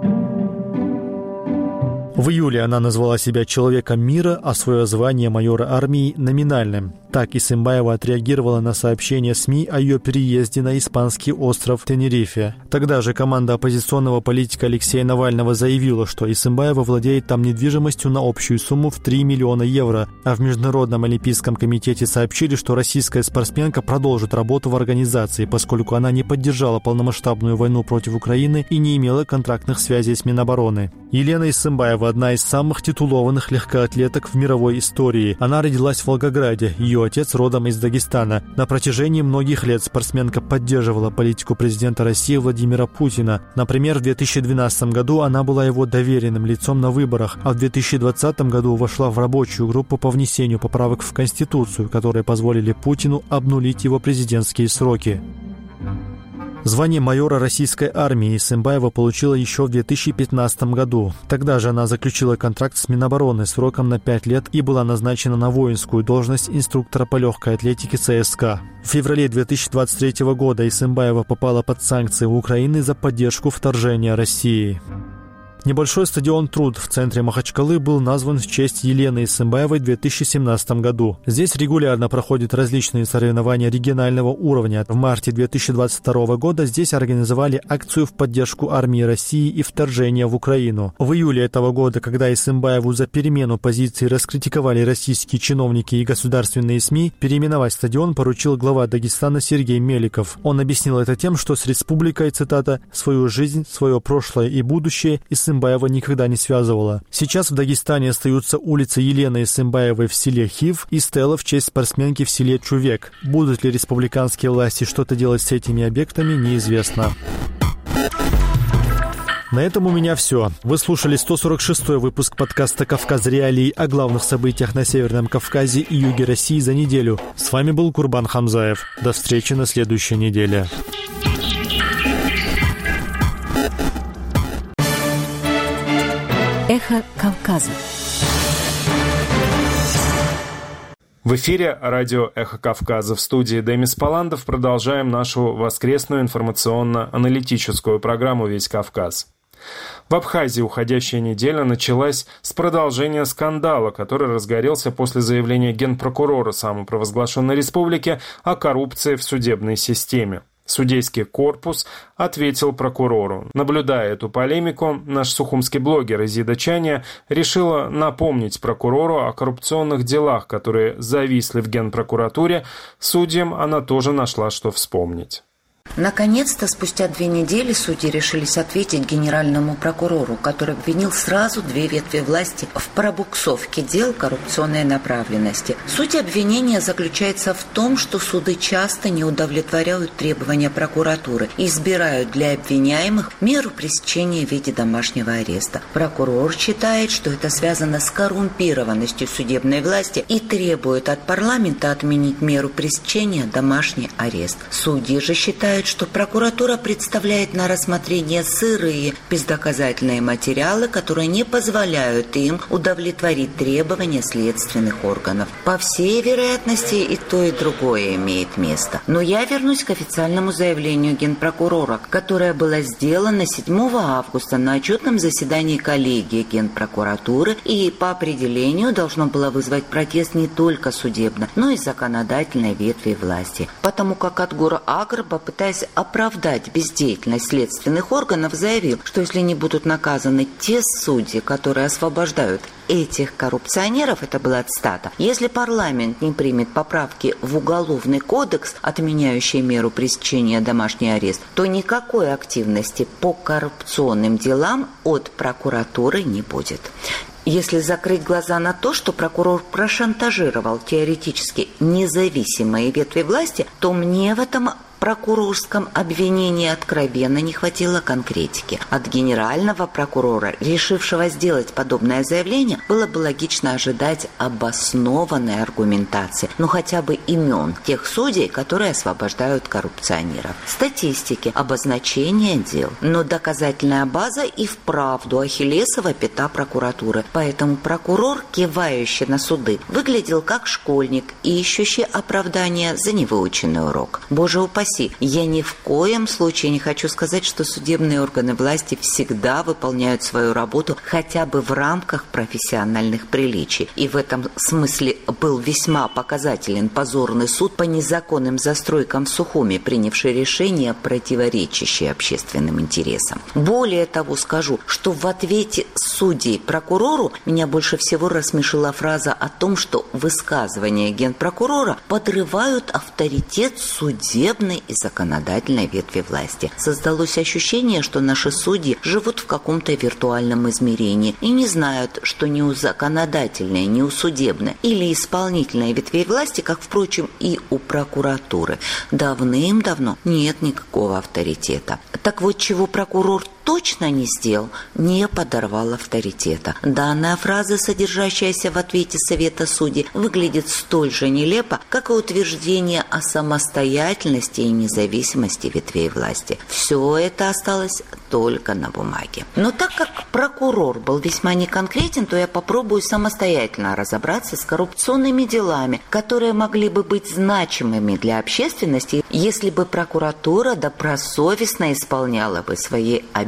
В июле она назвала себя человеком мира, а свое звание майора армии – номинальным. Так Исимбаева отреагировала на сообщение СМИ о ее переезде на испанский остров Тенерифе. Тогда же команда оппозиционного политика Алексея Навального заявила, что Исимбаева владеет там недвижимостью на общую сумму в 3 миллиона евро. А в Международном олимпийском комитете сообщили, что российская спортсменка продолжит работу в организации, поскольку она не поддержала полномасштабную войну против Украины и не имела контрактных связей с Минобороны. Елена Исимбаева – одна из самых титулованных легкоатлеток в мировой истории. Она родилась в Волгограде, ее отец родом из Дагестана. На протяжении многих лет спортсменка поддерживала политику президента России Владимира Путина. Например, в 2012 году она была его доверенным лицом на выборах, а в 2020 году вошла в рабочую группу по внесению поправок в Конституцию, которые позволили Путину обнулить его президентские сроки. Звание майора российской армии Исимбаева получила еще в 2015 году. Тогда же она заключила контракт с Минобороны сроком на 5 лет и была назначена на воинскую должность инструктора по легкой атлетике ЦСКА. В феврале 2023 года Исимбаева попала под санкции Украины за поддержку вторжения России. Небольшой стадион «Труд» в центре Махачкалы был назван в честь Елены Исымбаевой в 2017 году. Здесь регулярно проходят различные соревнования регионального уровня. В марте 2022 года здесь организовали акцию в поддержку армии России и вторжения в Украину. В июле этого года, когда Исымбаеву за перемену позиции раскритиковали российские чиновники и государственные СМИ, переименовать стадион поручил глава Дагестана Сергей Меликов. Он объяснил это тем, что с республикой, цитата, «свою жизнь, свое прошлое и будущее Исымбаева никогда не связывала». Сейчас в Дагестане остаются улица Елены Исымбаевой в селе Хив и стела в честь спортсменки в селе Чувек. Будут ли республиканские власти что-то делать с этими объектами, неизвестно. На этом у меня все. Вы слушали 146-й выпуск подкаста «Кавказ Реалии» о главных событиях на Северном Кавказе и юге России за неделю. С вами был Курбан Хамзаев. До встречи на следующей неделе. Эхо Кавказа. В эфире радио «Эхо Кавказа». В студии Демис Паландов продолжаем нашу воскресную информационно-аналитическую программу «Весь Кавказ». В Абхазии уходящая неделя началась с продолжения скандала, который разгорелся после заявления генпрокурора самопровозглашенной республики о коррупции в судебной системе. Судейский корпус ответил прокурору. Наблюдая эту полемику, наш сухумский блогер Изида Чаня решила напомнить прокурору о коррупционных делах, которые зависли в Генпрокуратуре. Судьям она тоже нашла, что вспомнить. Наконец-то, спустя 2 недели, судьи решились ответить генеральному прокурору, который обвинил сразу 2 ветви власти в пробуксовке дел коррупционной направленности. Суть обвинения заключается в том, что суды часто не удовлетворяют требования прокуратуры и избирают для обвиняемых меру пресечения в виде домашнего ареста. Прокурор считает, что это связано с коррумпированностью судебной власти и требует от парламента отменить меру пресечения домашний арест. Судьи же считают, что прокуратура представляет на рассмотрение сырые, бездоказательные материалы, которые не позволяют им удовлетворить требования следственных органов. По всей вероятности, и то, и другое имеет место. Но я вернусь к официальному заявлению генпрокурора, которое было сделано 7 августа на отчетном заседании коллегии Генпрокуратуры и по определению должно было вызвать протест не только судебной, но и законодательной ветви власти. Потому как Атгур Агрба, пытаясь оправдать бездеятельность следственных органов, заявил, что если не будут наказаны те судьи, которые освобождают этих коррупционеров, это была цитата, если парламент не примет поправки в Уголовный кодекс, отменяющие меру пресечения домашний арест, то никакой активности по коррупционным делам от прокуратуры не будет. Если закрыть глаза на то, что прокурор прошантажировал теоретически независимые ветви власти, то мне в этом прокурорском обвинении откровенно не хватило конкретики. От генерального прокурора, решившего сделать подобное заявление, было бы логично ожидать обоснованной аргументации, ну хотя бы имен тех судей, которые освобождают коррупционеров, статистики, обозначения дел. Но доказательная база и вправду ахиллесова пята прокуратуры. Поэтому прокурор, кивающий на суды, выглядел как школьник, ищущий оправдания за невыученный урок. Боже упаси, я ни в коем случае не хочу сказать, что судебные органы власти всегда выполняют свою работу хотя бы в рамках профессиональных приличий. И в этом смысле был весьма показателен позорный суд по незаконным застройкам в Сухуми, принявший решение, противоречащее общественным интересам. Более того, скажу, что в ответе судей прокурору меня больше всего рассмешила фраза о том, что высказывания генпрокурора подрывают авторитет судебной и законодательной ветви власти. Создалось ощущение, что наши судьи живут в каком-то виртуальном измерении и не знают, что ни у законодательной, ни у судебной или исполнительной ветвей власти, как, впрочем, и у прокуратуры, давным-давно нет никакого авторитета. Так вот, чего прокурор точно не сделал, не подорвал авторитета. Данная фраза, содержащаяся в ответе Совета судей, выглядит столь же нелепо, как и утверждение о самостоятельности и независимости ветвей власти. Все это осталось только на бумаге. Но так как прокурор был весьма неконкретен, то я попробую самостоятельно разобраться с коррупционными делами, которые могли бы быть значимыми для общественности, если бы прокуратура добросовестно исполняла бы свои обязанности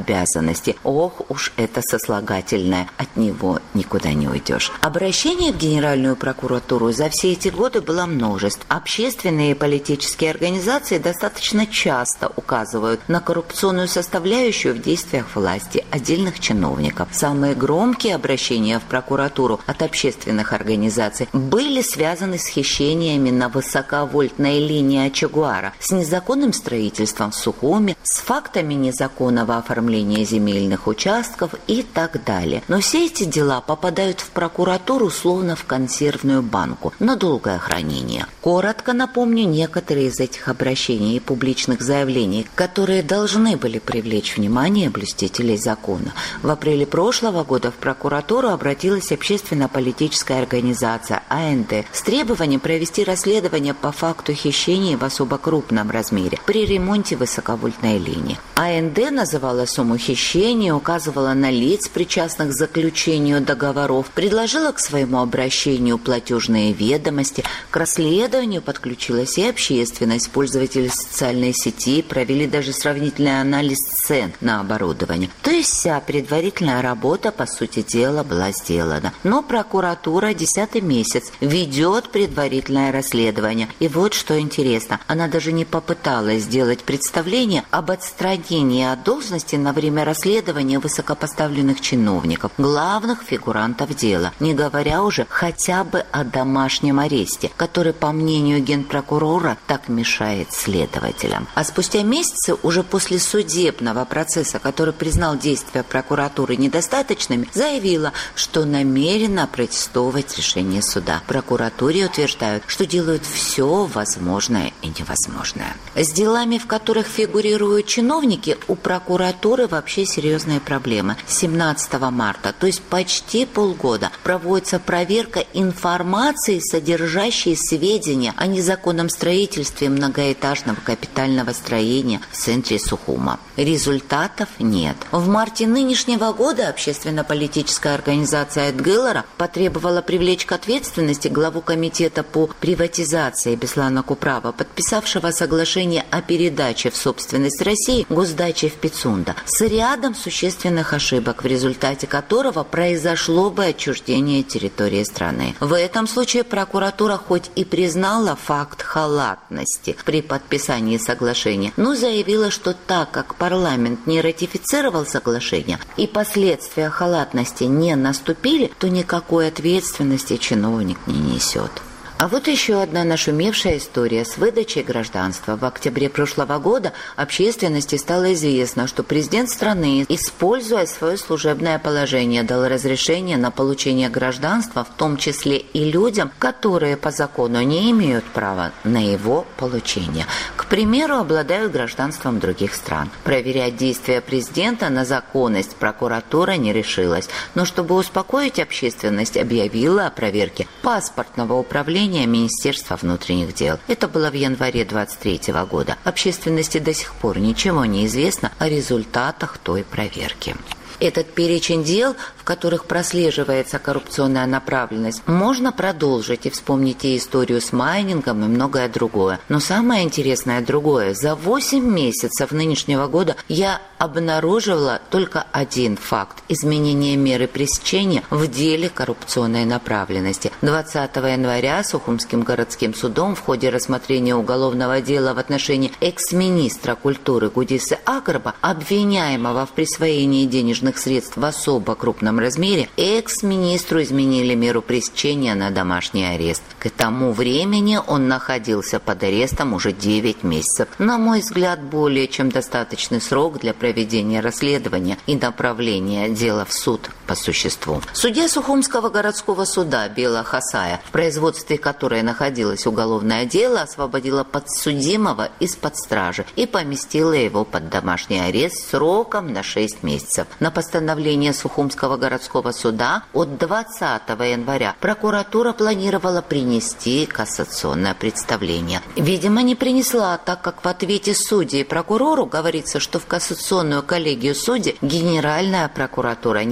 обязанности. Ох уж это сослагательное, от него никуда не уйдешь. Обращений в Генеральную прокуратуру за все эти годы было множество. Общественные и политические организации достаточно часто указывают на коррупционную составляющую в действиях власти отдельных чиновников. Самые громкие обращения в прокуратуру от общественных организаций были связаны с хищениями на высоковольтной линии Ачагуара, с незаконным строительством в Сухуми, с фактами незаконного оформления земельных участков и так далее. Но все эти дела попадают в прокуратуру словно в консервную банку на долгое хранение. Коротко напомню некоторые из этих обращений и публичных заявлений, которые должны были привлечь внимание блюстителей закона. В апреле прошлого года в прокуратуру обратилась общественно-политическая организация АНД с требованием провести расследование по факту хищений в особо крупном размере при ремонте высоковольтной линии. АНД называла сумму хищения, указывала на лиц, причастных к заключению договоров, предложила к своему обращению платежные ведомости. К расследованию подключилась и общественность. Пользователи социальной сети провели даже сравнительный анализ цен на оборудование. То есть вся предварительная работа, по сути дела, была сделана. Но прокуратура 10-й месяц ведет предварительное расследование. И вот что интересно, она даже не попыталась сделать представление об отстранении от должности на время расследования высокопоставленных чиновников, главных фигурантов дела, не говоря уже хотя бы о домашнем аресте, который, по мнению генпрокурора, так мешает следователям. А спустя месяцы, уже после судебного процесса, который признал действия прокуратуры недостаточными, заявила, что намерена протестовать решение суда. В прокуратуре утверждают, что делают все возможное и невозможное. С делами, в которых фигурируют чиновники, у прокуратуры вообще серьезные проблемы. 17 марта, то есть почти полгода, проводится проверка информации, содержащей сведения о незаконном строительстве многоэтажного капитального строения в центре Сухума. Результатов нет. В марте нынешнего года общественно-политическая организация Эдгылара потребовала привлечь к ответственности главу комитета по приватизации Беслана Куправа, подписавшего соглашение о передаче в собственность России госдачи в Пицунда, с рядом существенных ошибок, в результате которого произошло бы отчуждение территории страны. В этом случае прокуратура хоть и признала факт халатности при подписании соглашения, но заявила, что так как парламент не ратифицировал соглашение и последствия халатности не наступили, то никакой ответственности чиновник не несет. А вот еще одна нашумевшая история с выдачей гражданства. В октябре прошлого года общественности стало известно, что президент страны, используя свое служебное положение, дал разрешение на получение гражданства, в том числе и людям, которые по закону не имеют права на его получение. К примеру, обладают гражданством других стран. Проверять действия президента на законность прокуратура не решилась, но чтобы успокоить общественность, объявила о проверке паспортного управления Министерства внутренних дел. Это было в январе 2023 года. Общественности до сих пор ничего не известно о результатах той проверки. Этот перечень дел, в которых прослеживается коррупционная направленность, можно продолжить и вспомнить и историю с майнингом и многое другое. Но самое интересное другое. За 8 месяцев нынешнего года я обнаружила только один факт – изменения меры пресечения в деле коррупционной направленности. 20 января Сухумским городским судом в ходе рассмотрения уголовного дела в отношении экс-министра культуры Гудисы Акарба, обвиняемого в присвоении денежных средств в особо крупном размере, экс-министру изменили меру пресечения на домашний арест. К тому времени он находился под арестом уже 9 месяцев. На мой взгляд, более чем достаточный срок для проведения расследования и направления дела в суд по существу. Судья Сухумского городского суда Бела Хасая, в производстве которой находилось уголовное дело, освободила подсудимого из-под стражи и поместила его под домашний арест сроком на 6 месяцев. На постановление Сухумского городского суда от 20 января прокуратура планировала принести кассационное представление. Видимо, не принесла, так как в ответе судьи и прокурору говорится, что в кассационную коллегию судей Генеральная прокуратура не обращалась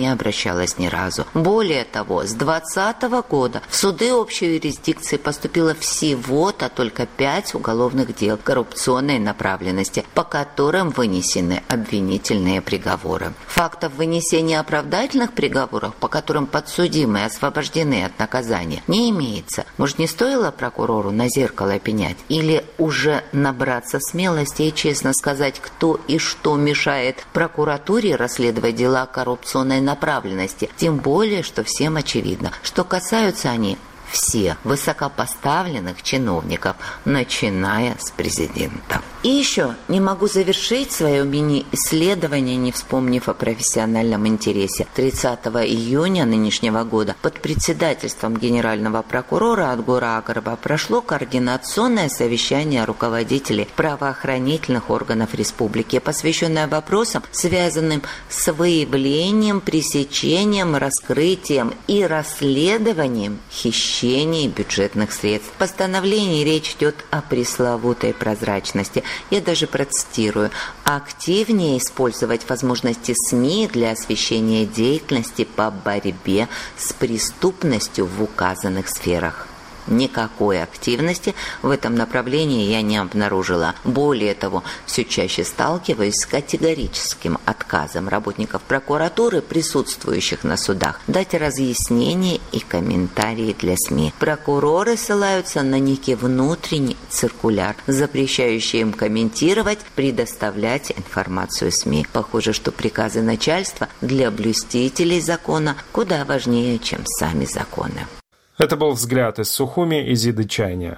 возвращалась ни разу. Более того, с 2020 года в суды общей юрисдикции поступило всего-то только 5 уголовных дел коррупционной направленности, по которым вынесены обвинительные приговоры. Фактов вынесения оправдательных приговоров, по которым подсудимые освобождены от наказания, не имеется. Может, не стоило прокурору на зеркало пенять? Или уже набраться смелости и честно сказать, кто и что мешает прокуратуре расследовать дела коррупционной направленности? Тем более, что всем очевидно, что касаются они все высокопоставленных чиновников, начиная с президента. И еще не могу завершить свое мини-исследование, не вспомнив о профессиональном интересе. 30 июня нынешнего года под председательством генерального прокурора Атгура Акарова прошло координационное совещание руководителей правоохранительных органов республики, посвященное вопросам, связанным с выявлением, пресечением, раскрытием и расследованием хищений бюджетных средств. В постановлении речь идет о пресловутой прозрачности. Я даже процитирую: активнее использовать возможности СМИ для освещения деятельности по борьбе с преступностью в указанных сферах. Никакой активности в этом направлении я не обнаружила. Более того, все чаще сталкиваюсь с категорическим отказом работников прокуратуры, присутствующих на судах, дать разъяснения и комментарии для СМИ. Прокуроры ссылаются на некий внутренний циркуляр, запрещающий им комментировать, предоставлять информацию СМИ. Похоже, что приказы начальства для блюстителей закона куда важнее, чем сами законы. Это был взгляд из Сухуми Изиды Чайния.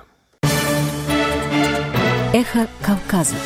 Эхо Кавказа.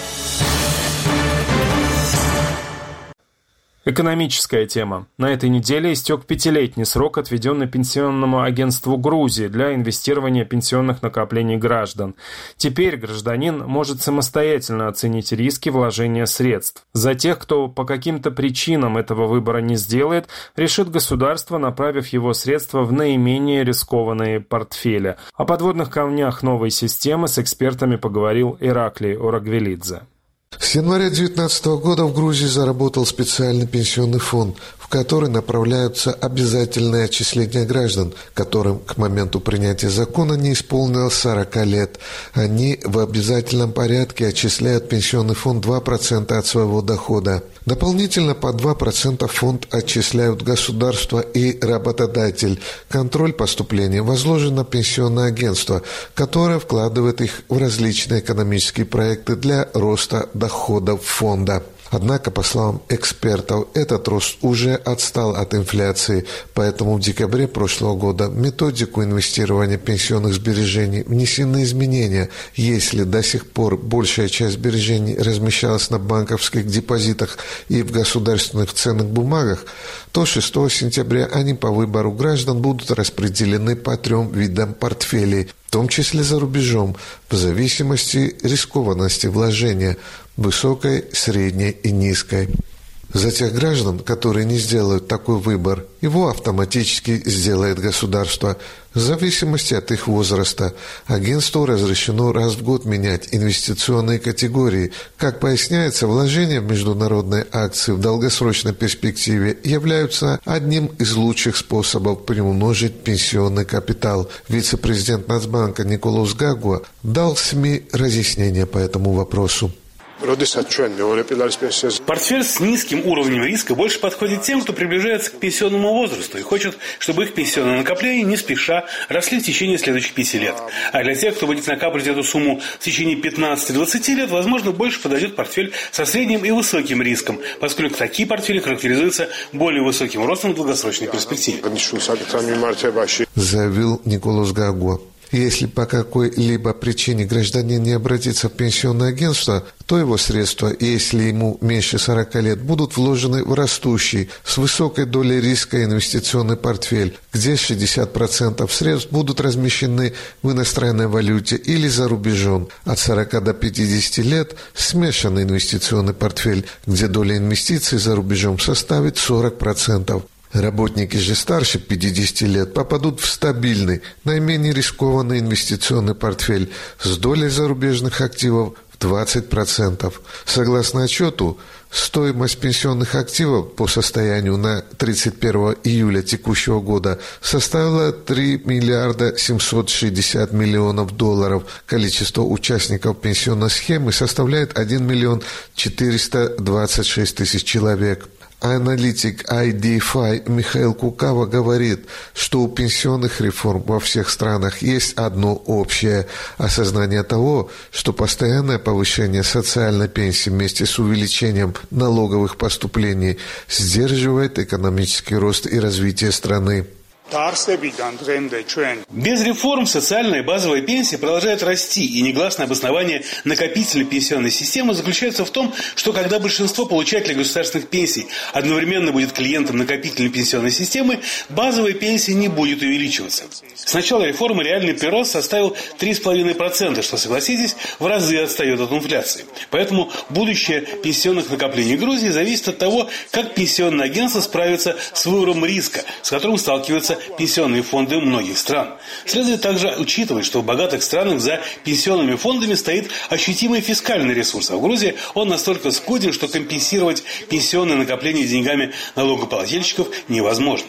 Экономическая тема. На этой неделе истек 5-летний срок, отведенный Пенсионному агентству Грузии для инвестирования пенсионных накоплений граждан. Теперь гражданин может самостоятельно оценить риски вложения средств. За тех, кто по каким-то причинам этого выбора не сделает, решит государство, направив его средства в наименее рискованные портфели. О подводных камнях новой системы с экспертами поговорил Ираклий Орагвелидзе. С января 2019 года в Грузии заработал специальный пенсионный фонд, в который направляются обязательные отчисления граждан, которым к моменту принятия закона не исполнилось 40 лет. Они в обязательном порядке отчисляют в пенсионный фонд 2% от своего дохода. Дополнительно по 2% в фонд отчисляют государство и работодатель. Контроль поступления возложен на пенсионное агентство, которое вкладывает их в различные экономические проекты для роста доходов фонда. Однако, по словам экспертов, этот рост уже отстал от инфляции, поэтому в декабре прошлого года в методику инвестирования пенсионных сбережений внесены изменения. Если до сих пор большая часть сбережений размещалась на банковских депозитах и в государственных ценных бумагах, то 6 сентября они по выбору граждан будут распределены по 3 видам портфелей, в том числе за рубежом, в зависимости от рискованности вложения – высокой, средней и низкой. За тех граждан, которые не сделают такой выбор, его автоматически сделает государство. В зависимости от их возраста агентству разрешено раз в год менять инвестиционные категории. Как поясняется, вложения в международные акции в долгосрочной перспективе являются одним из лучших способов приумножить пенсионный капитал. Вице-президент Нацбанка Николос Гагуа дал СМИ разъяснение по этому вопросу. Портфель с низким уровнем риска больше подходит тем, кто приближается к пенсионному возрасту и хочет, чтобы их пенсионные накопления не спеша росли в течение следующих 5 лет. А для тех, кто будет накапливать эту сумму в течение 15-20 лет, возможно, больше подойдет портфель со средним и высоким риском, поскольку такие портфели характеризуются более высоким ростом в долгосрочной перспективе. Заявил Николос Гагуа. Если по какой-либо причине гражданин не обратится в пенсионное агентство, то его средства, если ему меньше 40 лет, будут вложены в растущий, с высокой долей риска инвестиционный портфель, где 60% средств будут размещены в иностранной валюте или за рубежом. От 40 до 50 лет – смешанный инвестиционный портфель, где доля инвестиций за рубежом составит 40%. Работники же старше 50 лет попадут в стабильный, наименее рискованный инвестиционный портфель с долей зарубежных активов в 20%. Согласно отчету, Стоимость пенсионных активов по состоянию на 31 июля текущего года составила 3 миллиарда 760 миллионов долларов. Количество участников пенсионной схемы составляет 1 миллион 426 тысяч человек. Аналитик IDFI Михаил Кукава говорит, что у пенсионных реформ во всех странах есть одно общее – осознание того, что постоянное повышение социальной пенсии вместе с увеличением налоговых поступлений сдерживает экономический рост и развитие страны. Без реформ социальная и базовая пенсия продолжают расти, и негласное обоснование накопительной пенсионной системы заключается в том, что когда большинство получателей государственных пенсий одновременно будет клиентом накопительной пенсионной системы, базовая пенсия не будет увеличиваться. С начала реформы реальный прирост составил 3,5%, что, согласитесь, в разы отстает от инфляции. Поэтому будущее пенсионных накоплений Грузии зависит от того, как пенсионное агентство справится с выбором риска, с которым сталкиваются пенсионные фонды многих стран. Следует также учитывать, что в богатых странах за пенсионными фондами стоит ощутимый фискальный ресурс, а в Грузии он настолько скуден, что компенсировать пенсионные накопления деньгами налогоплательщиков невозможно.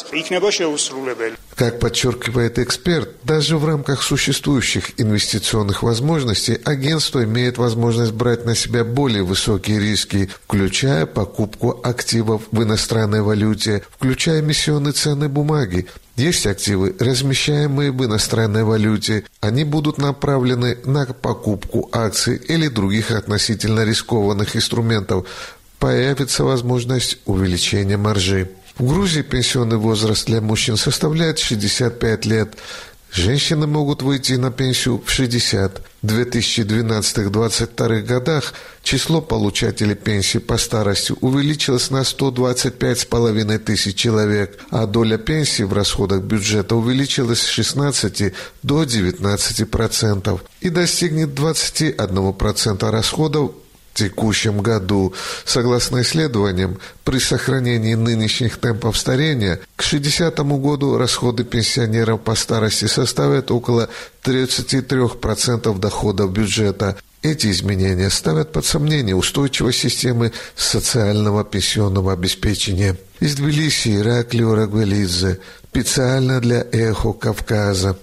Как подчеркивает эксперт, даже в рамках существующих инвестиционных возможностей агентство имеет возможность брать на себя более высокие риски, включая покупку активов в иностранной валюте, включая эмиссионные ценные бумаги. Есть активы, размещаемые в иностранной валюте. Они будут направлены на покупку акций или других относительно рискованных инструментов. Появится возможность увеличения маржи. В Грузии пенсионный возраст для мужчин составляет 65 лет. Женщины могут выйти на пенсию в 60. В 2012-2022 годах число получателей пенсии по старости увеличилось на 125,5 тысяч человек, а доля пенсии в расходах бюджета увеличилась с 16 до 19% и достигнет 21% расходов в текущем году. Согласно исследованиям, при сохранении нынешних темпов старения, к 60-му году расходы пенсионеров по старости составят около 33% доходов бюджета. Эти изменения ставят под сомнение устойчивость системы социального пенсионного обеспечения. Из Тбилиси Ираклий Рагвелидзе, специально для «Эхо Кавказа».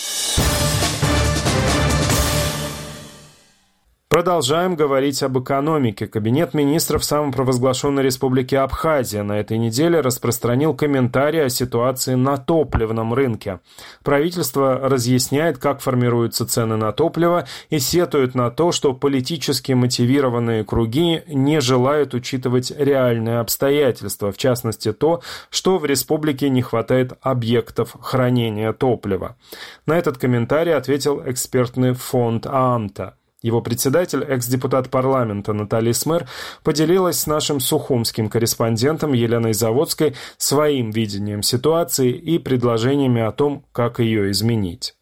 Продолжаем говорить об экономике. Кабинет министров самопровозглашенной республики Абхазия на этой неделе распространил комментарий о ситуации на топливном рынке. Правительство разъясняет, как формируются цены на топливо, и сетует на то, что политически мотивированные круги не желают учитывать реальные обстоятельства, в частности то, что в республике не хватает объектов хранения топлива. На этот комментарий ответил экспертный фонд ААМТа. Его председатель, экс-депутат парламента Наталья Смер, поделилась с нашим сухумским корреспондентом Еленой Заводской своим видением ситуации и предложениями о том, как ее изменить.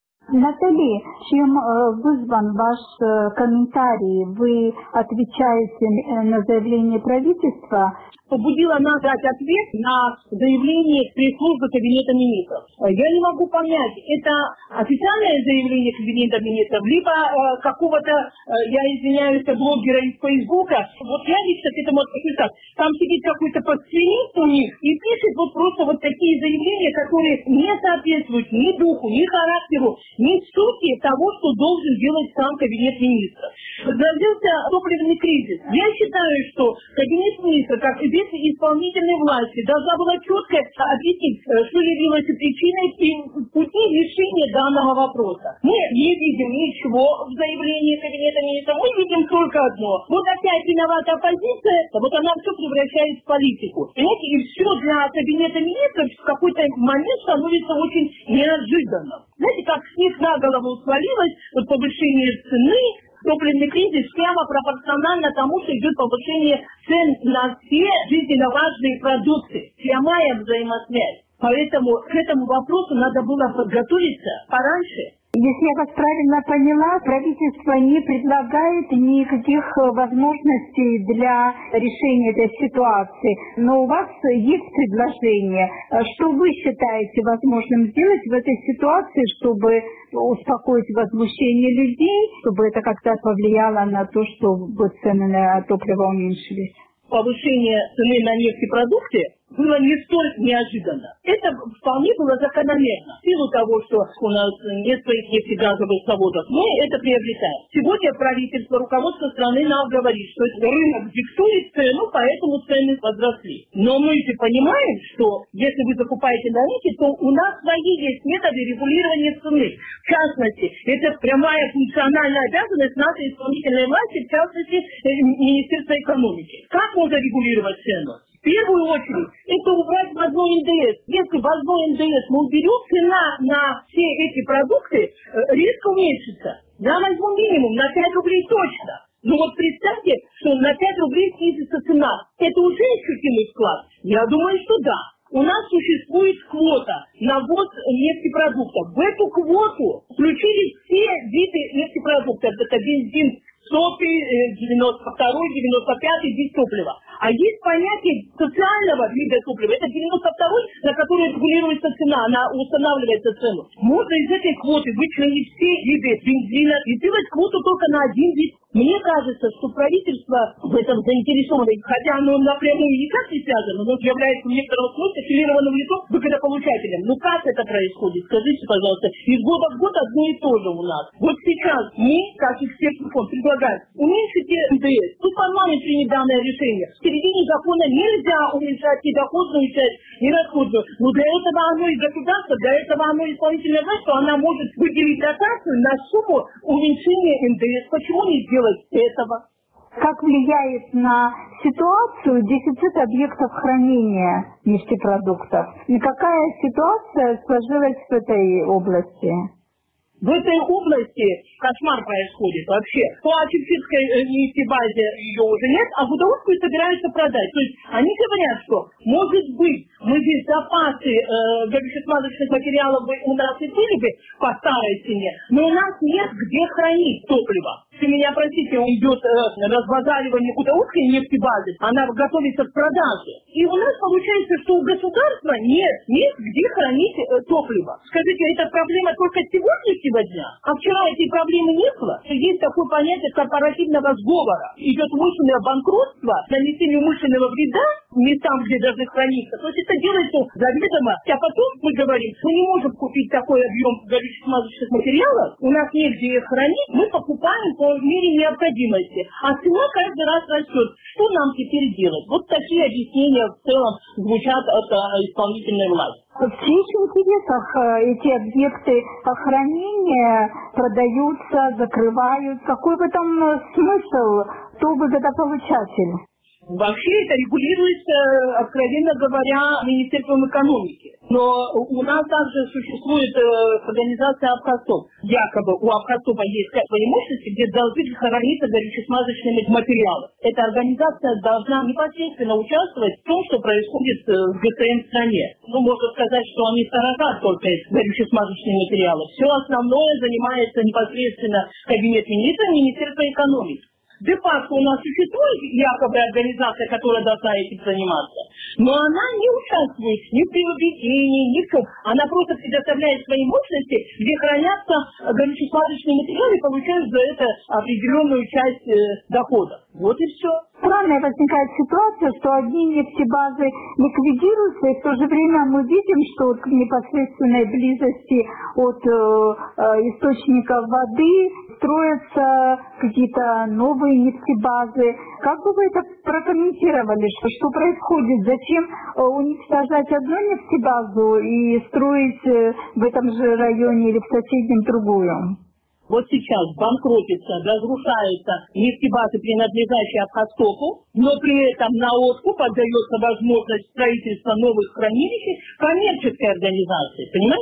Наталья, чем вызван ваш комментарий? Вы отвечаете на заявление правительства? Побудило нас дать ответ на заявление пресс-службы Кабинета министров. Я не могу понять, это официальное заявление Кабинета министров, либо какого-то, я извиняюсь, блогера из Фейсбука. Вот я лично к этому отношусь так. Там сидит какой-то пассионист у них и пишет вот просто вот такие заявления, которые не соответствуют ни духу, ни характеру, ни сути того, что должен делать сам Кабинет министров. Развился топливный кризис. Я считаю, что Кабинет министров, как и исполнительной власти, должна была четко объяснить, что явилось причиной и пути решения данного вопроса. Мы не видим ничего в заявлении Кабинета министров, мы видим только одно. Вот опять виновата оппозиция, вот она все превращает в политику. Понимаете, и все для Кабинета министров в какой-то момент становится очень неожиданным. Знаете, как снег на голову свалилось, вот повышение цены, топливный кризис прямо пропорционально тому, что идет повышение цен на все жизненно важные продукты. Прямая взаимосвязь. Поэтому к этому вопросу надо было подготовиться пораньше. Если я вас правильно поняла, правительство не предлагает никаких возможностей для решения этой ситуации, но у вас есть предложение. Что вы считаете возможным сделать в этой ситуации, чтобы успокоить возмущение людей, чтобы это как-то повлияло на то, чтобы цены на топливо уменьшились? Повышение цены на нефтепродукты было не столь неожиданно. Это вполне было закономерно. В силу того, что у нас нет своих нефтегазовых заводов, мы это приобретаем. Сегодня правительство, руководство страны нам говорит, что рынок диктует цену, поэтому цены возросли. Но мы же понимаем, что если вы закупаете на рынке, то у нас свои есть методы регулирования цены. В частности, это прямая функциональная обязанность нашей исполнительной власти, в частности, Министерства экономики. Как можно регулировать цену? В первую очередь, это убрать ввозной НДС. Если ввозной НДС мы уберем, цена на все эти продукты резко уменьшится. Я возьму минимум на 5 рублей точно. Но вот представьте, что на 5 рублей снизится цена. Это уже ощутимый вклад? Я думаю, что да. У нас существует квота на ввоз нефтепродуктов. В эту квоту включили все виды нефтепродуктов. Это бензин, СОПы, 92-й, 95-й, дистоплива. А есть понятие социального вида топлива. Это 92-й, на который регулируется цена, она устанавливается цену. Можно из этой квоты вычленить все виды бензина и сделать квоту только на один вид. Мне кажется, что правительство в этом заинтересовано, хотя оно напрямую никак не связано, но является в некотором смысле аффилированным лицом, выгодополучателем. Ну как это происходит? Скажите, пожалуйста. Из года в год одно и то же у нас. Вот сейчас мы, как экспертный фонд, предлагаем уменьшить НДС. Тут парламент принят данное решение. В середине закона нельзя уменьшать ни доходную часть, ни расходную. Но для этого оно и государство, для этого оно исполнительная власть, что она может выделить дотацию на сумму уменьшения НДС. Почему не сделать этого? Как влияет на ситуацию дефицит объектов хранения нефтепродуктов? И какая ситуация сложилась в этой области? В этой области кошмар происходит вообще. По Чепчинской нефтебазе ее уже нет, а Гудовскую собираются продать. То есть они говорят, что, может быть, мы здесь запасы горюче-смазочных материалов у нас и были бы по старой цене, но у нас нет где хранить топливо. Если меня, простите, идет разбазаривание Гудовской нефтебазы, она готовится к продаже. И у нас получается, что у государства нет где хранить топливо. Скажите, это проблема только сегодняшнего дня? А вчера этой проблемы не было? Есть такое понятие корпоративного сговора. Идет умышленное банкротство, нанесение умышленного вреда местам, где должны храниться. То есть это делается заведомо. А потом мы говорим, мы не можем купить такой объем горюче-смазочных материалов, у нас негде их хранить, мы покупаем по мере необходимости. А цена каждый раз растет. Что нам теперь делать? Вот такие объяснения в целом звучат от исполнительной власти. В чьих интересах эти объекты хранения продаются, закрывают? Какой в этом смысл? Кто выгодополучатель? Вообще это регулируется, откровенно говоря, Министерством экономики. Но у нас также существует организация Авхозтоп. Якобы у Авхозтопа есть свои мощности, где должны храниться горюче-смазочные материалы. Эта организация должна непосредственно участвовать в том, что происходит в ГТМ в стране. Ну, можно сказать, что они сторожат только горюче-смазочные материалы. Все основное занимается непосредственно Кабинет министров, Министерство экономики. Де-факто у нас существует якобы организация, которая должна этим заниматься, но она не участвует ни в приобретении, ни в чем. Она просто предоставляет свои мощности, где хранятся горюче-смазочные материалы и получают за это определенную часть дохода. Вот и все. Странная возникает ситуация, что одни нефтебазы ликвидируются, и в то же время мы видим, что к непосредственной близости от источников воды строятся какие-то новые нефтебазы. Как бы вы это прокомментировали? Что происходит? Зачем уничтожать одну нефтебазу и строить в этом же районе или в соседнем другую? Вот сейчас банкротится, разрушаются нефтебазы, принадлежащие Авхозтопу, но при этом на откуп отдается возможность строительства новых хранилищ коммерческой организации, понимаете?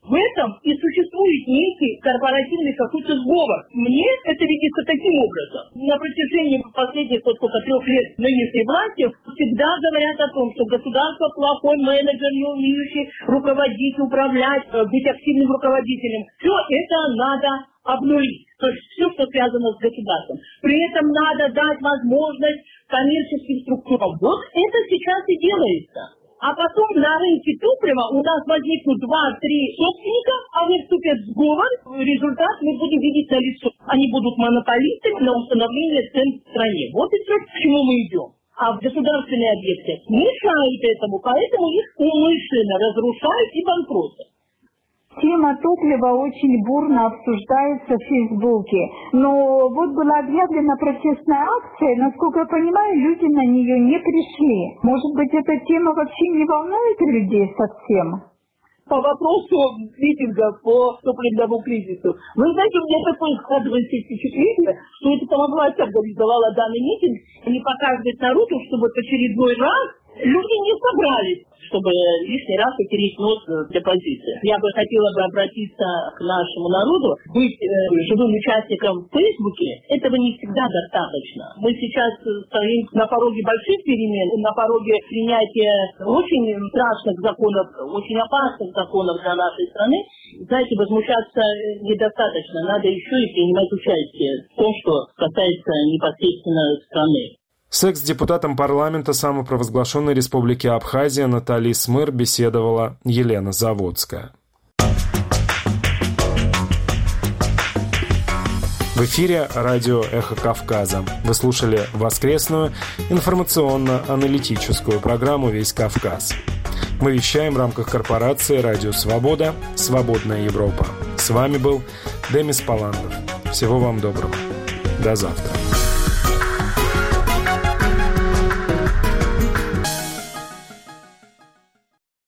В этом и существует некий корпоративный какой-то сговор. Мне это видится таким образом. На протяжении последних 3 лет нынешней власти всегда говорят о том, что государство плохой менеджер, не умеющий руководить, управлять, быть активным руководителем. Все это надо обнулить. То есть все, что связано с государством. При этом надо дать возможность коммерческим структурам. Вот это сейчас и делается. А потом на рынке топлива у нас возникнут 2-3 собственника, они вступят в сговор, результат мы будем видеть на лицо. Они будут монополистами на установление цен в стране. Вот и все, к чему мы идем. А в государственные объекты мешают этому, поэтому их умышленно разрушают и банкротят. Тема топлива очень бурно обсуждается в Фейсбуке. Но вот была объявлена протестная акция, насколько я понимаю, люди на нее не пришли. Может быть, эта тема вообще не волнует людей совсем? По вопросу митинга по топливному кризису. Вы знаете, у меня такое складывается впечатление, что это самовласть организовала данный митинг, не показывает народу, чтобы в очередной раз люди не собрались, чтобы лишний раз потереть нос для позиции. Я бы хотела обратиться к нашему народу. Быть живым участником в Фейсбуке, этого не всегда достаточно. Мы сейчас стоим на пороге больших перемен, на пороге принятия очень страшных законов, очень опасных законов для нашей страны. Знаете, возмущаться недостаточно. Надо еще и принимать участие в том, что касается непосредственно страны. С экс-депутатом парламента самопровозглашенной республики Абхазия Натали Смыр беседовала Елена Заводская. В эфире радио «Эхо Кавказа». Вы слушали воскресную информационно-аналитическую программу «Весь Кавказ». Мы вещаем в рамках корпорации «Радио Свобода. Свободная Европа». С вами был Демис Паландов. Всего вам доброго. До завтра.